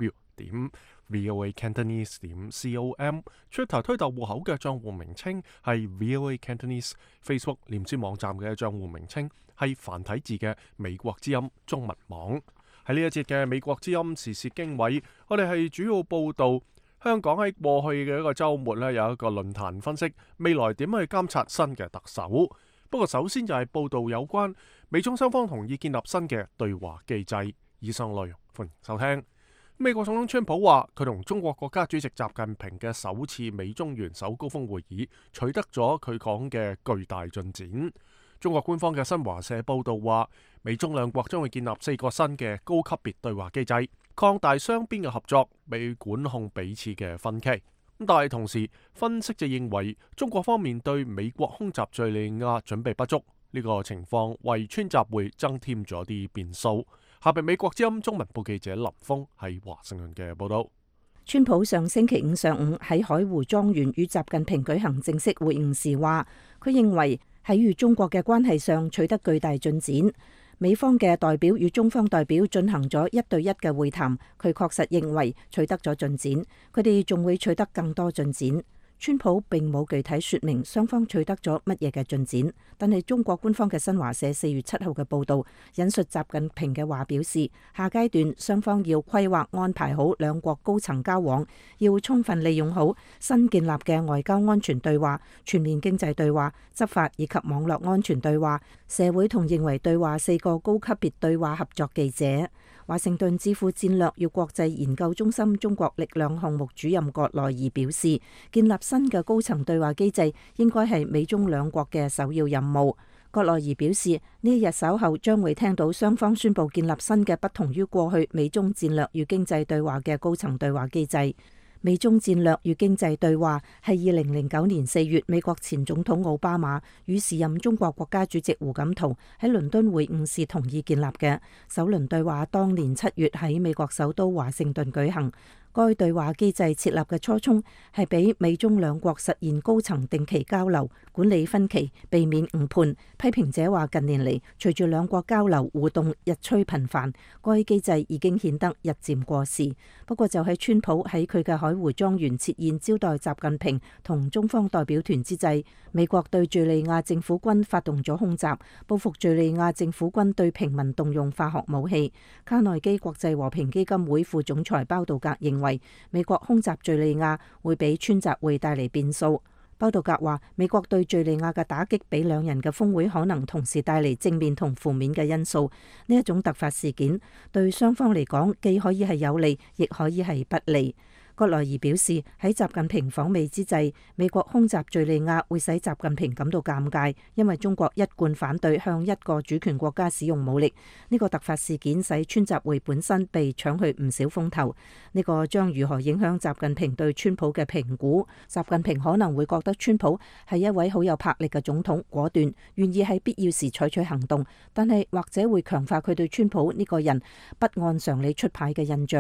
3w.voacantonese.com，Twitter 推特戶口嘅賬戶名稱係 voacantonese，Facebook 臉書網站嘅賬戶名稱係繁體字嘅美國之音中文網。喺呢一節嘅美國之音時事經緯，我哋係主要報道香港喺過去嘅一個週末呢，有一個論壇分析未來點去監察新嘅特首。不過首先就係報道有關美中雙方同意建立新嘅對話機制。以上內容歡迎收聽。美國總統川普話佢同中國國家主席習近平嘅首次美中元首高峰會議取得咗佢講嘅巨大進展。中國官方嘅新華社報道話，美中兩國將會建立4個新嘅高級別對話機制，擴大雙邊嘅合作，被管控彼此嘅分歧。但係同時，分析就認為中國方面對美國空襲敘利亞準備不足，呢個情況為川習會增添咗啲變數。下邊美國之音中文部記者林峰喺華盛頓嘅報道。 川普上星期五上午喺海湖莊園與習近平舉行正式會晤時話，佢認為喺與中國嘅關係上取得巨大進展。美方嘅代表與中方代表進行咗1對1嘅會談，佢確實認為取得咗進展，佢哋仲會取得更多進展。川普並冇具體說明雙方取得咗乜嘢嘅進展，但係中國官方嘅新華社4月7號嘅報道引述習近平嘅話表示，下階段雙方要規劃安排好兩國高層交往，要充分利用好新建立嘅外交安全對話、全面經濟對話、執法以及網絡安全對話。社會同認為對話4個高級別對話合作記者。華盛頓智庫戰略與國際研究中心中國力量項目主任葛萊儀表示，建立新嘅高層對話機制應該係美中兩國嘅首要任務。葛萊儀表示，呢一日稍後將會聽到雙方宣布建立新嘅不同於過去美中戰略與經濟對話嘅高層對話機制。美中戰略與經濟對話係2009年4月美國前總統奧巴馬與時任中國國家主席胡錦濤喺倫敦會晤時同意建立嘅。首輪對話當年7月喺美國首都華盛頓舉行。該對話機制設立嘅初衷係俾美中兩國實現高層定期交流，管理分歧，避免誤判。批評者話近年嚟，隨住兩國交流互動日趨頻繁，該機制已經顯得日漸過時。不過就喺川普喺佢嘅海湖莊園設宴招待習近平同中方代表團之際，美國對敘利亞政府軍發動咗空襲，報復敘利亞政府軍對平民動用化學武器。卡內基國際和平基金會副總裁包道格認為美國空襲敘利亞會俾川習會帶嚟變數。包道格話，美國對敘利亞嘅打擊俾兩人嘅峰會可能同時帶嚟正面同負面嘅因素。呢一種突發事件對雙方嚟講既可以係有利，亦可以係不利。葛萊儀表示，喺習近平訪美之際，美國空襲敘利亞會使習近平感到尷尬，因為中國一貫反對向一個主權國家使用武力。呢個突發事件使川習會本身被搶去唔少風頭。呢個將如何影響習近平對川普嘅評估？習近平可能會覺得川普係一位好有魄力嘅總統，果斷，願意喺必要時採取行動，但係或者會強化佢對川普呢個人不按常理出牌嘅印象。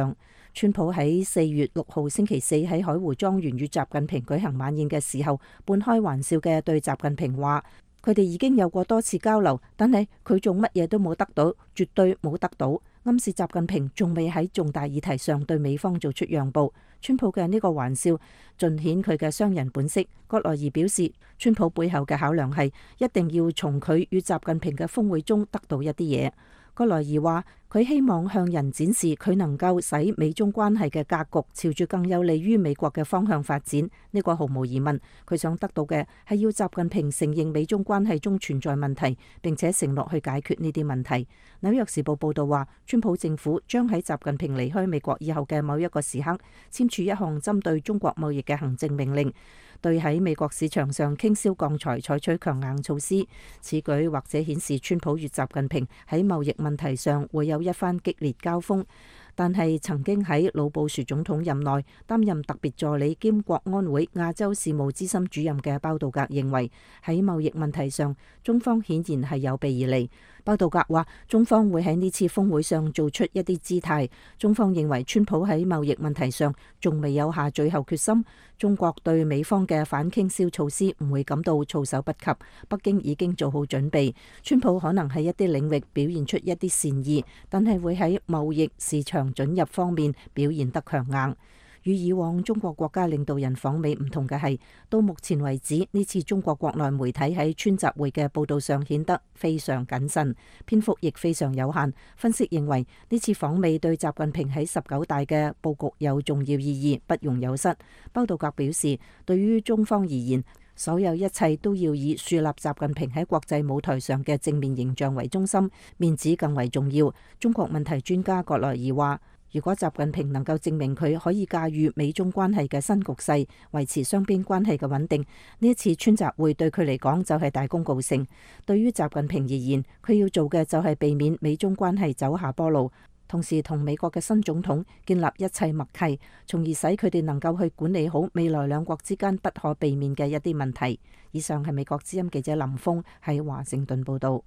川普喺4月6號星期四喺海湖莊園與習近平舉行晚宴嘅時候，半開玩笑嘅對習近平話：佢哋已經有過多次交流，但係佢做乜嘢都冇得到，絕對冇得到。暗示習近平仲未喺重大議題上對美方做出讓步。川普嘅呢個玩笑盡顯佢嘅商人本色。葛萊儀表示，川普背後嘅考量係一定要從佢與習近平嘅峰會中得到一啲嘢。葛萊儀話：佢希望向人展示佢能夠使美中關係嘅格局朝住更有利於美國嘅方向發展。呢個毫無疑問，佢想得到嘅係要習近平承認美中關係中存在問題，並且承諾去解決呢啲問題。紐約時報報道話，川普政府將喺習近平離開美國以後嘅某一個時刻簽署一項針對中國貿易嘅行政命令，對喺美國市場上傾銷鋼材採取強硬措施。此舉或者顯示川普與習近平喺貿易問題上會有一番激烈交鋒。但係曾經喺老布殊總統任內擔任特別助理兼國安會亞洲事務資深主任嘅包道格認為，喺貿易問題上中方顯然係有備而嚟。包道格話，中方會喺呢次峰會上做出一啲姿態。中方認為川普喺貿易問題上仲未有下最後決心，中國對美方嘅反傾銷措施唔會感到措手不及，北京已經做好準備。川普可能喺一啲領域表現出一啲善意，但係會喺貿易市場准入方面表現得強硬。與以往中國國家領導人訪美唔同嘅係，到目前為止呢次中國國內媒體喺川習會嘅報導上顯得非常謹慎，篇幅亦非常有限。分析認為呢次訪美對習近平喺19大嘅佈局有重要意義，不容有失。包道格表示，對於中方而言，所有一切都要以樹立習近平喺國際舞台上嘅正面形象為中心，面子更為重要。中國問題專家葛萊儀話，如果習近平能夠證明佢可以駕馭美中關係嘅新局勢，維持雙邊關係嘅穩定，呢一次川習會對佢嚟講就係大功告成。對於習近平而言，佢要做嘅就係避免美中關係走下坡路，同時同美國嘅新總統建立一切默契，從而使佢哋能夠去管理好未來兩國之間不可避免嘅一啲問題。以上係美國之音記者林峰喺華盛頓報道。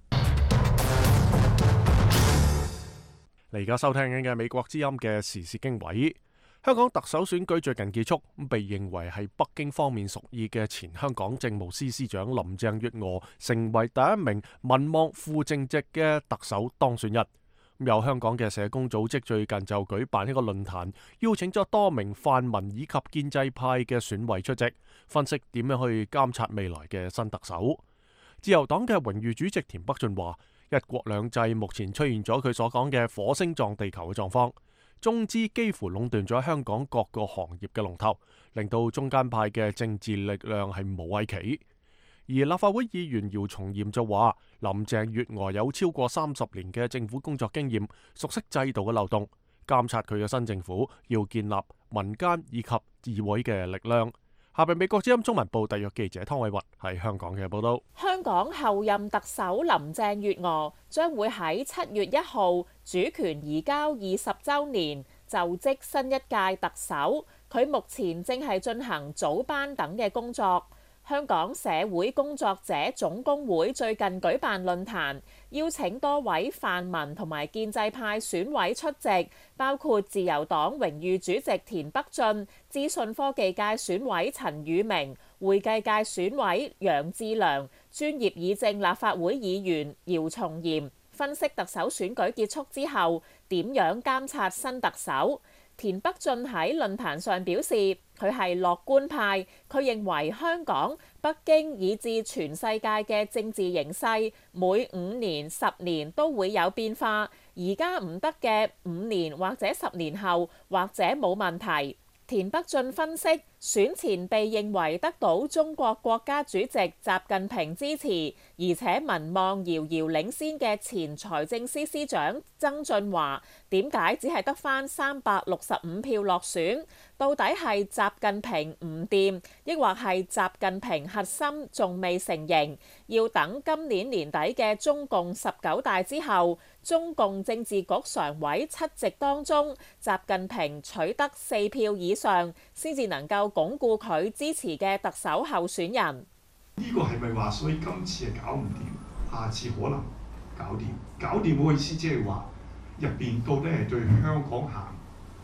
你而家收聽緊嘅美國之音嘅時事經緯。香港特首選舉最近結束，被認為係北京方面屬意嘅前香港政務司司長林鄭月娥成為第一名民望副正席嘅特首當選人。有香港嘅社工組織最近就舉辦一個論壇，邀請咗多名泛民以及建制派嘅選委出席，分析點樣去監察未來嘅新特首。自由黨嘅榮譽主席田北俊話，一國兩制目前出現咗佢所講嘅火星撞地球嘅狀況，中資幾乎壟斷咗香港各個行業嘅龍頭，令到中間派嘅政治力量係冇位企。而立法會議員姚松炎就話，林鄭月娥有超過30年嘅政府工作經驗，熟悉制度嘅漏洞，監察佢嘅新政府要建立民間以及議會嘅力量。下邊美國之音中文部特約記者湯偉雲喺香港嘅報道。 香港後任特首林鄭月娥將會喺7月1號主權移交20週年就職新一屆特首。佢目前正係進行組班等嘅工作。香港社會工作者總工會最近舉辦論壇，邀請多位泛民同埋建制派選委出席，包括自由黨榮譽主席田北俊、資訊科技界選委陳宇明、會計界選委楊志良、專業議政立法會議員姚松炎，分析特首選舉結束之後點樣監察新特首。田北俊喺論壇上表示，佢係樂觀派，佢認為香港、北京以至全世界嘅政治形勢每5年、10年都會有變化，而家唔得嘅5年或者10年後或者冇問題。田北俊分析，選前被認為得到中國國家主席習近平支持，而且民望遙遙領先嘅前財政司司長曾俊華，點解只係得返365票落選？到底係習近平唔掂，抑或係習近平核心仲未成型？要等今年年底嘅中共19大之後，中共政治局常委7席當中，習近平取得4票以上，先至能夠鞏固佢支持嘅特首候選人。 呢個係咪話所以今次係搞唔掂，下次可能搞掂？搞掂嘅意思即係話入邊到底係對香港行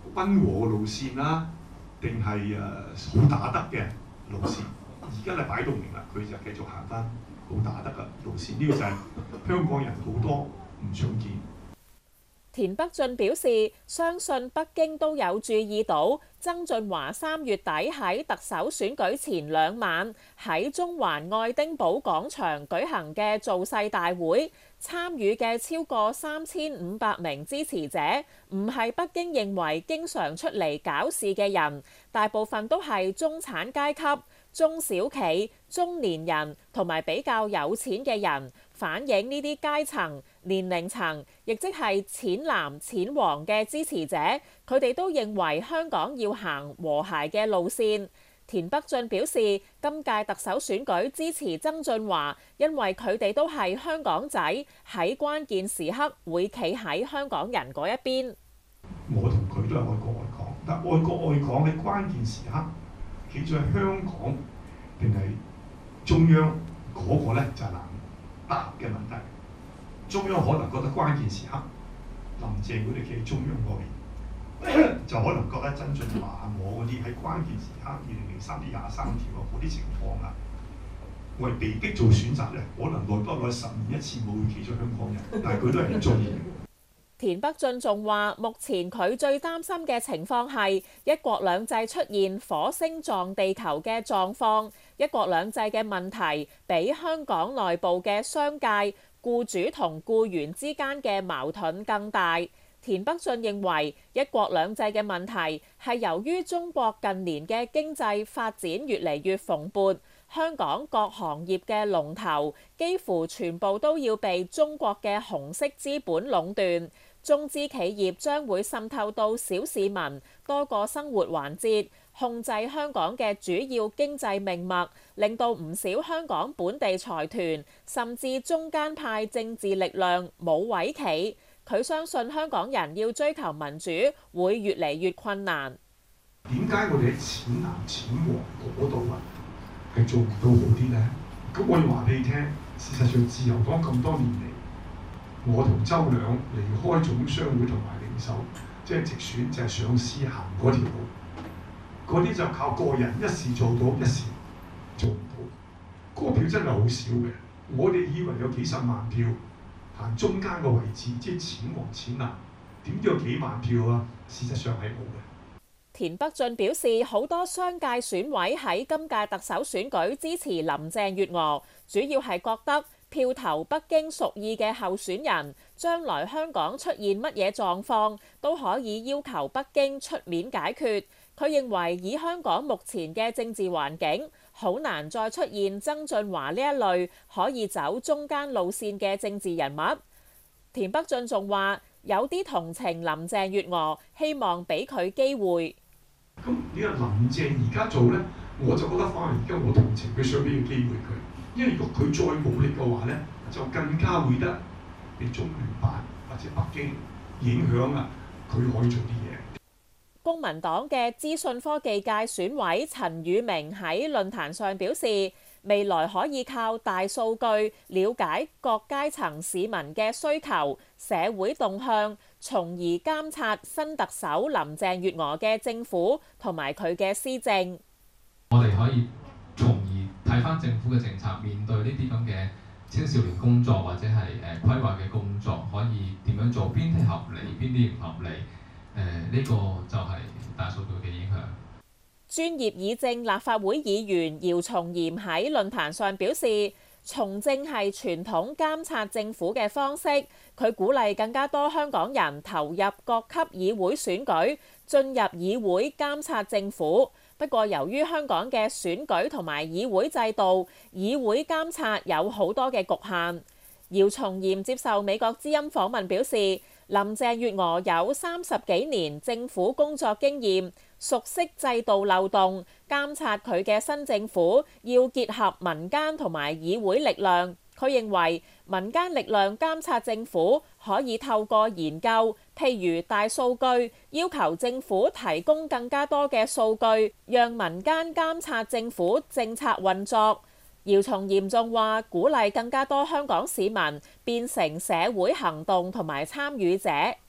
溫和嘅路線啦，定係好打得嘅路線？而家咧擺到明啦，佢就繼續行翻好打得嘅路線，呢個就係香港人好多唔想見。 田北俊表示，相信北京都有注意到曾俊華3月底喺特首選舉前2晚喺中環愛丁堡廣場舉行嘅造勢大會，參與嘅超過3500名支持者，唔係北京認為經常出嚟搞事嘅人，大部分都係中產階級、中小企、中年人同埋比較有錢嘅人，反映呢啲階層、年齡層，亦即係淺藍、淺黃嘅支持者，佢哋都認為香港要行和諧嘅路線。田北俊表示，今屆特首選舉支持曾俊華，因為佢哋都係香港仔，喺關鍵時刻會企喺香港人嗰一邊。 我同佢都係愛國愛港，但愛國愛港喺關鍵時刻企咗喺香港定係中央嗰個咧，就係難答嘅問題。中央可能覺得關鍵時刻林鄭佢哋企喺中央嗰邊，就可能覺得曾俊華我嗰啲喺關鍵時刻2003啲23條嗰啲情況啊，我係被逼做選擇咧，可能耐多耐10年一次冇會企咗香港人，但係佢都係唔中意。 田北俊仲話：目前佢最擔心嘅情況係一國兩制出現火星撞地球嘅狀況，一國兩制嘅問題比香港內部嘅商界、僱主同僱員之間嘅矛盾更大。田北俊認為一國兩制嘅問題係由於中國近年嘅經濟發展越嚟越蓬勃，香港各行業嘅龍頭幾乎全部都要被中國嘅紅色資本壟斷，中資企業將會滲透到小市民多個生活環節，控制香港嘅主要經濟命脈，令到唔少香港本地財團甚至中間派政治力量冇位企。佢相信香港人要追求民主會越嚟越困難。 點解我哋喺淺藍淺黃嗰度啊係做唔到好啲呢？咁我要話俾你聽，事實上自由黨咁多年嚟，我同周梁離開總商會同埋零售，即係直選就係上司行嗰條路，嗰啲就靠個人一時做到一時做唔到，嗰個票真係好少嘅。我哋以為有幾十萬票。行中間個位置，即係淺黃淺藍，點知有幾萬票啊？事實上係冇嘅。 田北俊表示，好多商界選委喺今屆特首選舉支持林鄭月娥，主要係覺得票投北京屬意嘅候選人，將來香港出現乜嘢狀況都可以要求北京出面解決。佢認為以香港目前嘅政治環境，好難再出現曾俊華呢一類可以走中間路線嘅政治人物。田北俊仲話：有啲同情林鄭月娥，希望俾佢機會。 咁你話林鄭而家做呢，我就覺得反而而家我同情佢，想俾個機會佢，因為如果佢再冇力嘅話呢，就更加會得被中聯辦或者北京影響啊，佢可以做啲嘢。 公民黨嘅資訊科技界選委陳宇明喺論壇上表示，未來可以靠大數據了解各階層市民嘅需求、社會動向，從而監察新特首林鄭月娥嘅政府同埋佢嘅施政。 我哋可以從而睇返政府嘅政策，面對呢啲咁嘅青少年工作或者係規劃嘅工作，可以點樣做？邊啲合理，邊啲唔合理？呢個就係大數據嘅影響。 專業議政立法會議員姚松炎喺論壇上表示，從政係傳統監察政府嘅方式。佢鼓勵更加多香港人投入各級議會選舉，進入議會監察政府。不過，由於香港嘅選舉同埋議會制度，議會監察有好多嘅局限。姚松炎接受美國之音訪問表示，林鄭月娥有30幾年政府工作經驗，熟悉制度漏洞，監察佢嘅新政府要結合民間同埋議會力量。佢認為民間力量監察政府可以透過研究，譬如大數據，要求政府提供更加多嘅數據，讓民間監察政府政策運作。姚松炎仲話，鼓勵更加多香港市民變成社會行動同埋參與者。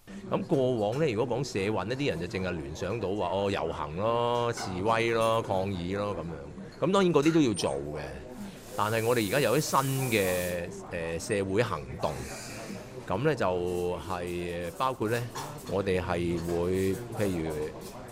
咁過往咧，如果講社運呢啲人就淨係聯想到話遊行咯、示威咯、抗議咯咁樣。咁當然嗰啲都要做嘅，但係我哋而家有啲新嘅社會行動，咁咧就係包括咧，我哋係會譬如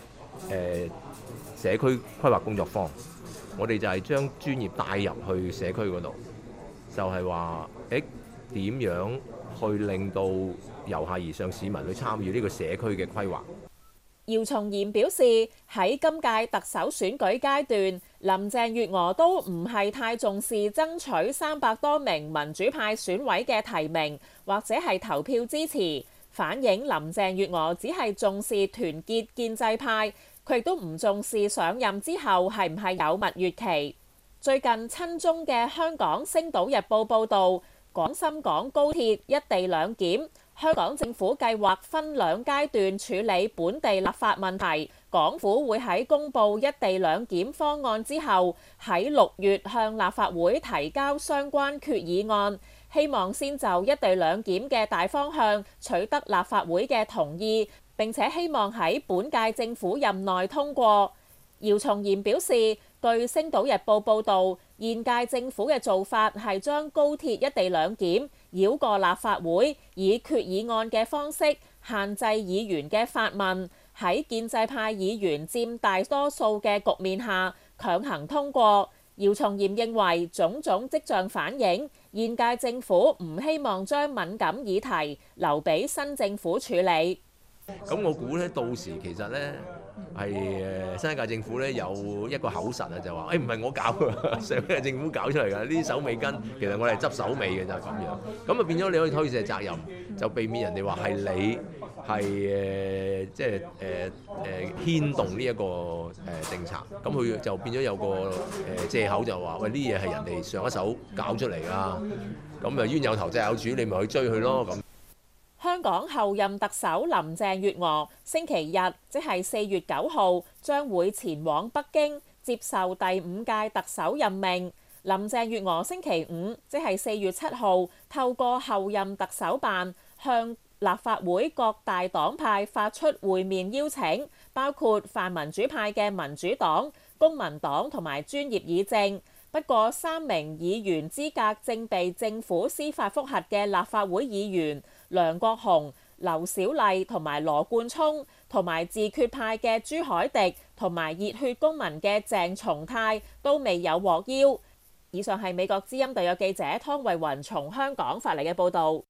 社區規劃工作坊，我哋就係將專業帶入去社區嗰度，就係話點樣去令到由下而上市民去參與呢個社區嘅規劃。 姚松炎表示，喺今屆特首選舉階段，林鄭月娥都唔係太重視爭取300多名民主派選委嘅提名或者係投票支持，反映林鄭月娥只係重視團結建制派，佢亦都唔重視上任之後係唔係有蜜月期。最近親中嘅香港《星島日報》報導，廣深港高鐵一地兩檢，香港政府計劃分2階段處理本地立法問題。港府會喺公布一地兩檢方案之後，喺6月向立法會提交相關決議案，希望先就一地兩檢嘅大方向取得立法會嘅同意，並且希望喺本屆政府任內通過。姚松炎表示，據《星島日報》報導，現屆政府嘅做法係將高鐵一地兩檢繞過立法會，以決議案嘅方式限制議員嘅發問，喺建制派議員佔大多數嘅局面下強行通過。姚松炎認為種種跡象反映現屆政府唔希望將敏感議題留俾新政府處理。 咁我估咧，到時其實咧係新一屆政府咧有一個口實啊，就話唔係我搞嘅，上一屆政府搞出嚟㗎，呢啲手尾跟，其實我哋係執手尾嘅就係咁樣。咁啊變咗你可以推卸責任，就避免人哋話係你係即係牽動呢一個政策。咁佢就變咗有個藉口就話喂，呢嘢係人哋上一手搞出嚟㗎，咁啊冤有頭債有主，你咪去追佢咯咁。 香港候任特首林鄭月娥星期日，即係4月9號，將會前往北京接受第5屆特首任命。林鄭月娥星期五，即係4月7號，透過候任特首辦向立法會各大黨派發出會面邀請，包括泛民主派嘅民主黨、公民黨同埋專業議政。不過3名議員資格正被政府司法覆核嘅立法會議員梁國雄、劉小麗同埋羅冠聰，同埋自決派嘅朱凱廸同埋熱血公民嘅鄭松泰都未有獲邀。以上係美國之音特約記者湯慧雲從香港發嚟嘅報導。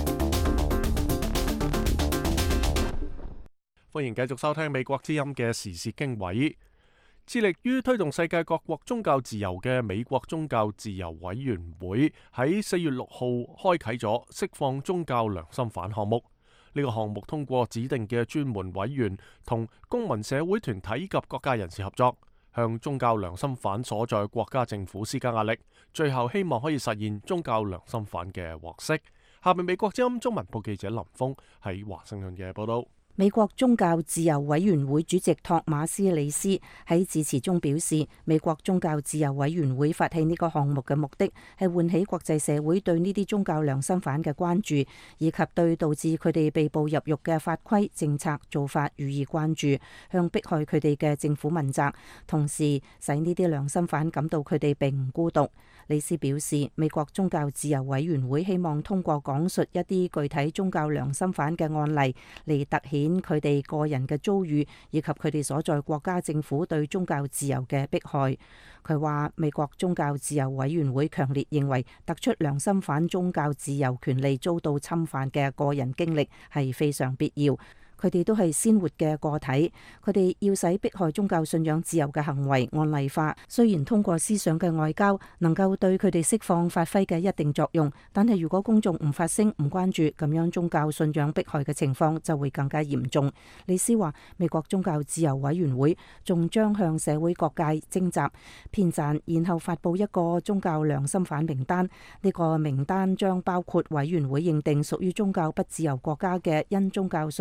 歡迎繼續收聽美國之音嘅時事經緯。致力於推動世界各國宗教自由嘅美國宗教自由委員會喺4月6號開啟咗釋放宗教良心犯項目。呢個項目通過指定嘅專門委員同公民社會團體及各界人士合作，向宗教良心犯所在國家政府施加壓力，最後希望可以實現宗教良心犯嘅獲釋。下面美國之音中文部記者林峰喺華盛頓嘅報道。 美國宗教自由委員會主席托馬斯里斯喺致辭中表示，美國宗教自由委員會發起呢個項目嘅目的係喚起國際社會對呢啲宗教良心犯嘅關注，以及對導致佢哋被捕入獄嘅法規、政策、做法予以關注，向迫害佢哋嘅政府問責，同時使呢啲良心犯感到佢哋並唔孤獨。里斯表示，美國宗教自由委員會希望通過講述一啲具體宗教良心犯嘅案例嚟凸顯佢哋個人嘅遭遇，以及佢哋所在國家政府對宗教自由嘅迫害。佢話美國宗教自由委員會強烈認為突出良心犯宗教自由權利遭到侵犯嘅個人經歷係非常必要。佢哋都係鮮活嘅個體，佢哋要使迫害宗教信仰自由嘅行為案例化。雖然通過思想嘅外交能夠對佢哋釋放發揮嘅一定作用，但係如果公眾唔發聲、唔關注，咁樣宗教信仰迫害嘅情況就會更加嚴重。李斯話，美國宗教自由委員會仲將向社會各界徵集編撰，然後發布一個宗教良心犯名單。呢個名單將包括委員會認定屬於宗教不自由國家嘅因宗教信仰導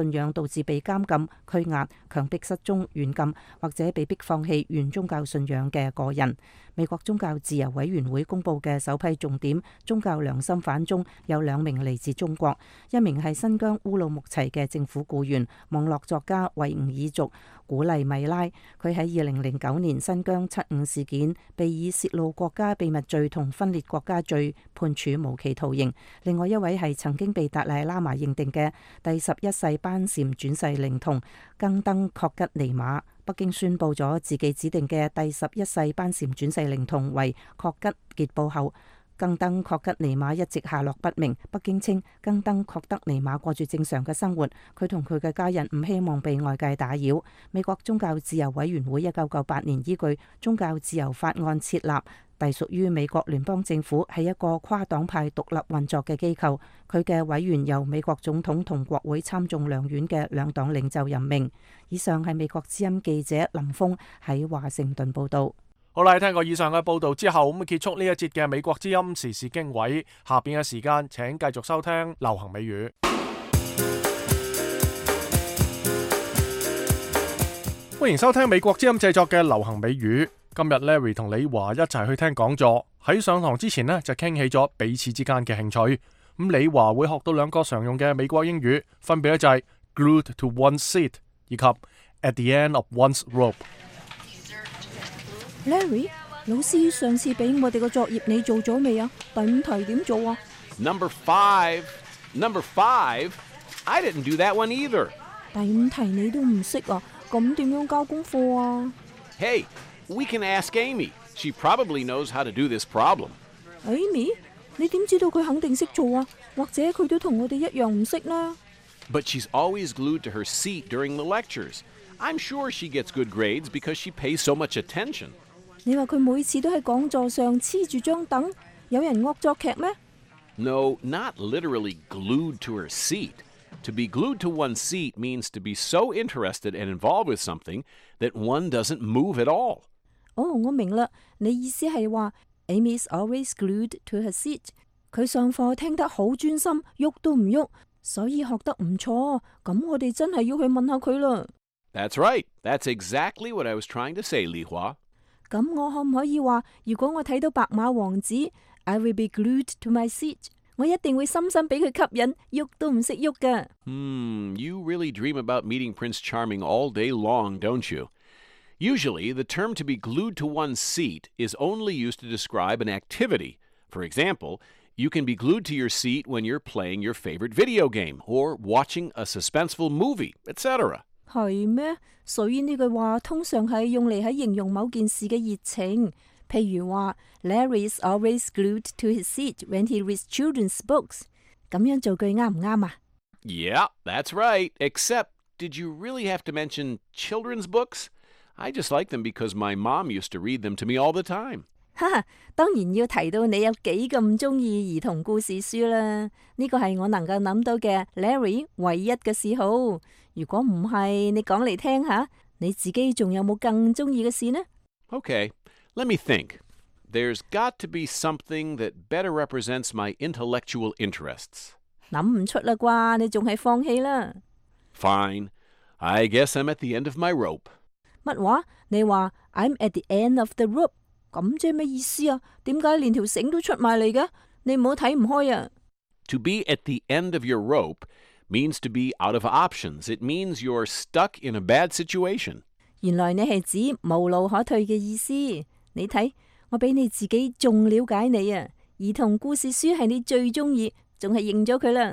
致被監禁、拘押、強迫失蹤、軟禁或者被迫放棄原宗教信仰嘅個人。美國宗教自由委員會公佈嘅首批重點宗教良心犯中有2名嚟自中國，一名係新疆烏魯木齊嘅政府僱員、網絡作家維吾爾族古麗米拉。佢喺2009年新疆75事件被以泄露國家秘密罪同分裂國家罪判處無期徒刑。另外一位係曾經被達賴喇嘛認定嘅第11世班禪轉世靈童更登確吉尼瑪。北京宣布咗自己指定嘅第11世班禪轉世靈童為確吉傑布後，更登確吉尼瑪一直下落不明。北京稱更登確德尼瑪過住正常嘅生活，佢同佢嘅家人唔希望被外界打擾。美國宗教自由委員會1998年依據宗教自由法案設立，隸屬於美國聯邦政府，係一個跨黨派獨立運作嘅機構。佢嘅委員由美國總統同國會參眾兩院嘅兩黨領袖任命。以上係美國之音記者林峰喺華盛頓報道。 好啦，聽過以上嘅報道之後，咁結束呢一節嘅美國之音時事經緯。下邊嘅時間，請繼續收聽流行美語。歡迎收聽美國之音製作嘅流行美語。今日 Larry 同李華一齊去聽講座。喺上堂之前呢，就傾起咗彼此之間嘅興趣。咁李華會學到2個常用嘅美國英語，分別咧就係 glued to one's seat 以及 at the end of one's rope。Larry， 老師上次俾我哋個作業你做咗未啊？第5題點做啊？ Number 5, I didn't do that one either. 第5題你都唔識啊？咁點樣交功課啊？ Hey, we can ask Amy. She probably knows how to do this problem. Amy， 你點知道佢肯定識做啊？或者佢都同我哋一樣唔識呢？ But she's always glued to her seat during the lectures. I'm sure she gets good grades because she pays so much attention. 你話佢每次都喺講座上黐住張凳，有人惡作劇咩？ No, not literally glued to her seat. To be glued to one's seat means to be so interested and involved with something that one doesn't move at all. 哦，我明啦，你意思係話 Amy is always glued to her seat。佢上課聽得好專心，喐都唔喐，所以學得唔錯。咁我哋真係要去問下佢啦。 That's right. That's exactly what I was trying to say, Li Hua. 咁我可唔可以話，如果我睇到白馬王子 ，I will be glued to my seat。我一定會深深俾佢吸引，喐都唔識喐㗎。 You really dream about meeting Prince Charming all day long, don't you? Usually, the term to be glued to one's seat is only used to describe an activity. For example, you can be glued to your seat when you're playing your favorite video game or watching a suspenseful movie, etc. 係咩？所以呢句話通常係用嚟喺形容某件事嘅熱情。譬如話 Larry is always glued to his seat when he reads children's books。咁樣造句啱唔啱啊？ Yeah, that's right. Except, did you really have to mention children's books? I just like them because my mom used to read them to me all the time. 哈哈，當然要提到你有幾咁中意兒童故事書啦。呢個係我能夠諗到嘅 Larry 唯一嘅嗜好。如果唔係，你講嚟聽下，你自己仲有冇更中意嘅事呢？ Okay, let me think. There's got to be something that better represents my intellectual interests. 諗唔出啦啩，你仲係放棄啦。 Fine. I guess I'm at the end of my rope. 乜話？你話 I'm at the end of the rope， 咁即係咩意思啊？點解連條繩都出埋嚟嘅？你唔好睇唔開啊！ To be at the end of your rope means to be out of options. It means you're stuck in a bad situation. 原來你係指無路可退嘅意思。你睇，我比你自己仲了解你啊！兒童故事書係你最中意，仲係認咗佢啦。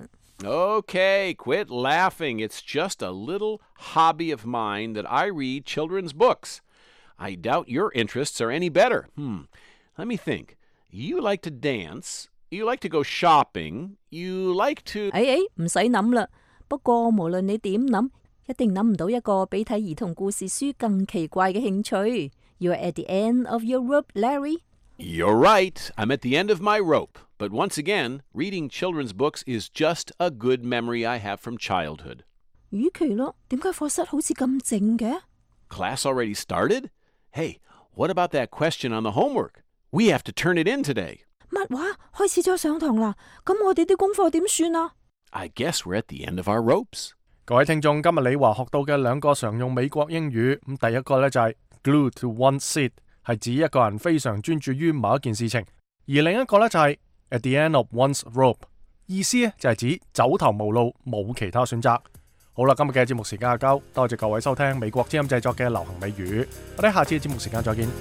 Okay, quit laughing. It's just a little hobby of mine that I read children's books. I doubt your interests are any better. Let me think. You like to dance. You like to go shopping. You like to... 唔使諗啦。不過無論你點諗，一定諗唔到一個比睇兒童故事書更奇怪嘅興趣。You're at the end of your rope, Larry. You're right. I'm at the end of my rope. But once again, reading children's books is just a good memory I have from childhood. 與其咯，點解課室好似咁靜嘅？ Class already started? Hey, what about that question on the homework? We have to turn it in today. 乜話？開始咗上堂啦？咁我哋啲功課點算啊？ I guess we're at the end of our ropes. 各位聽眾，今日李華學到嘅兩個常用美國英語，咁第一個呢就係 glued to one's seat， 係指一個人非常專注於某一件事情，而另一個呢就係 at the end of one's rope， 意思呢就係指走投無路，冇其他選擇。好啦，今日嘅節目時間夠，多謝各位收聽美國之音製作嘅流行美語，我哋下次嘅節目時間再見。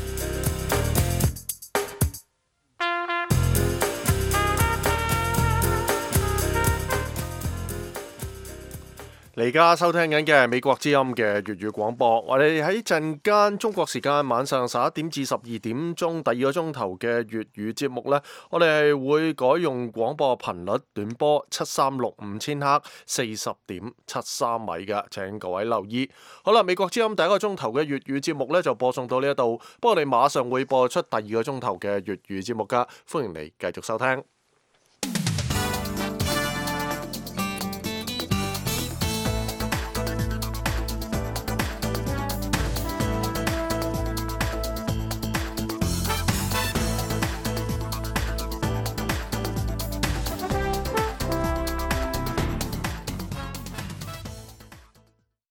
你而家收聽緊嘅係美國之音嘅粵語廣播，我哋喺陣間中國時間晚上11點至12點鐘第二個鐘頭嘅粵語節目呢，我哋係會改用廣播頻率短波7365千赫40.73米嘅，請各位留意。好啦，美國之音第一個鐘頭嘅粵語節目呢就播送到呢一度，不過我哋馬上會播出第二個鐘頭嘅粵語節目噶，歡迎你繼續收聽。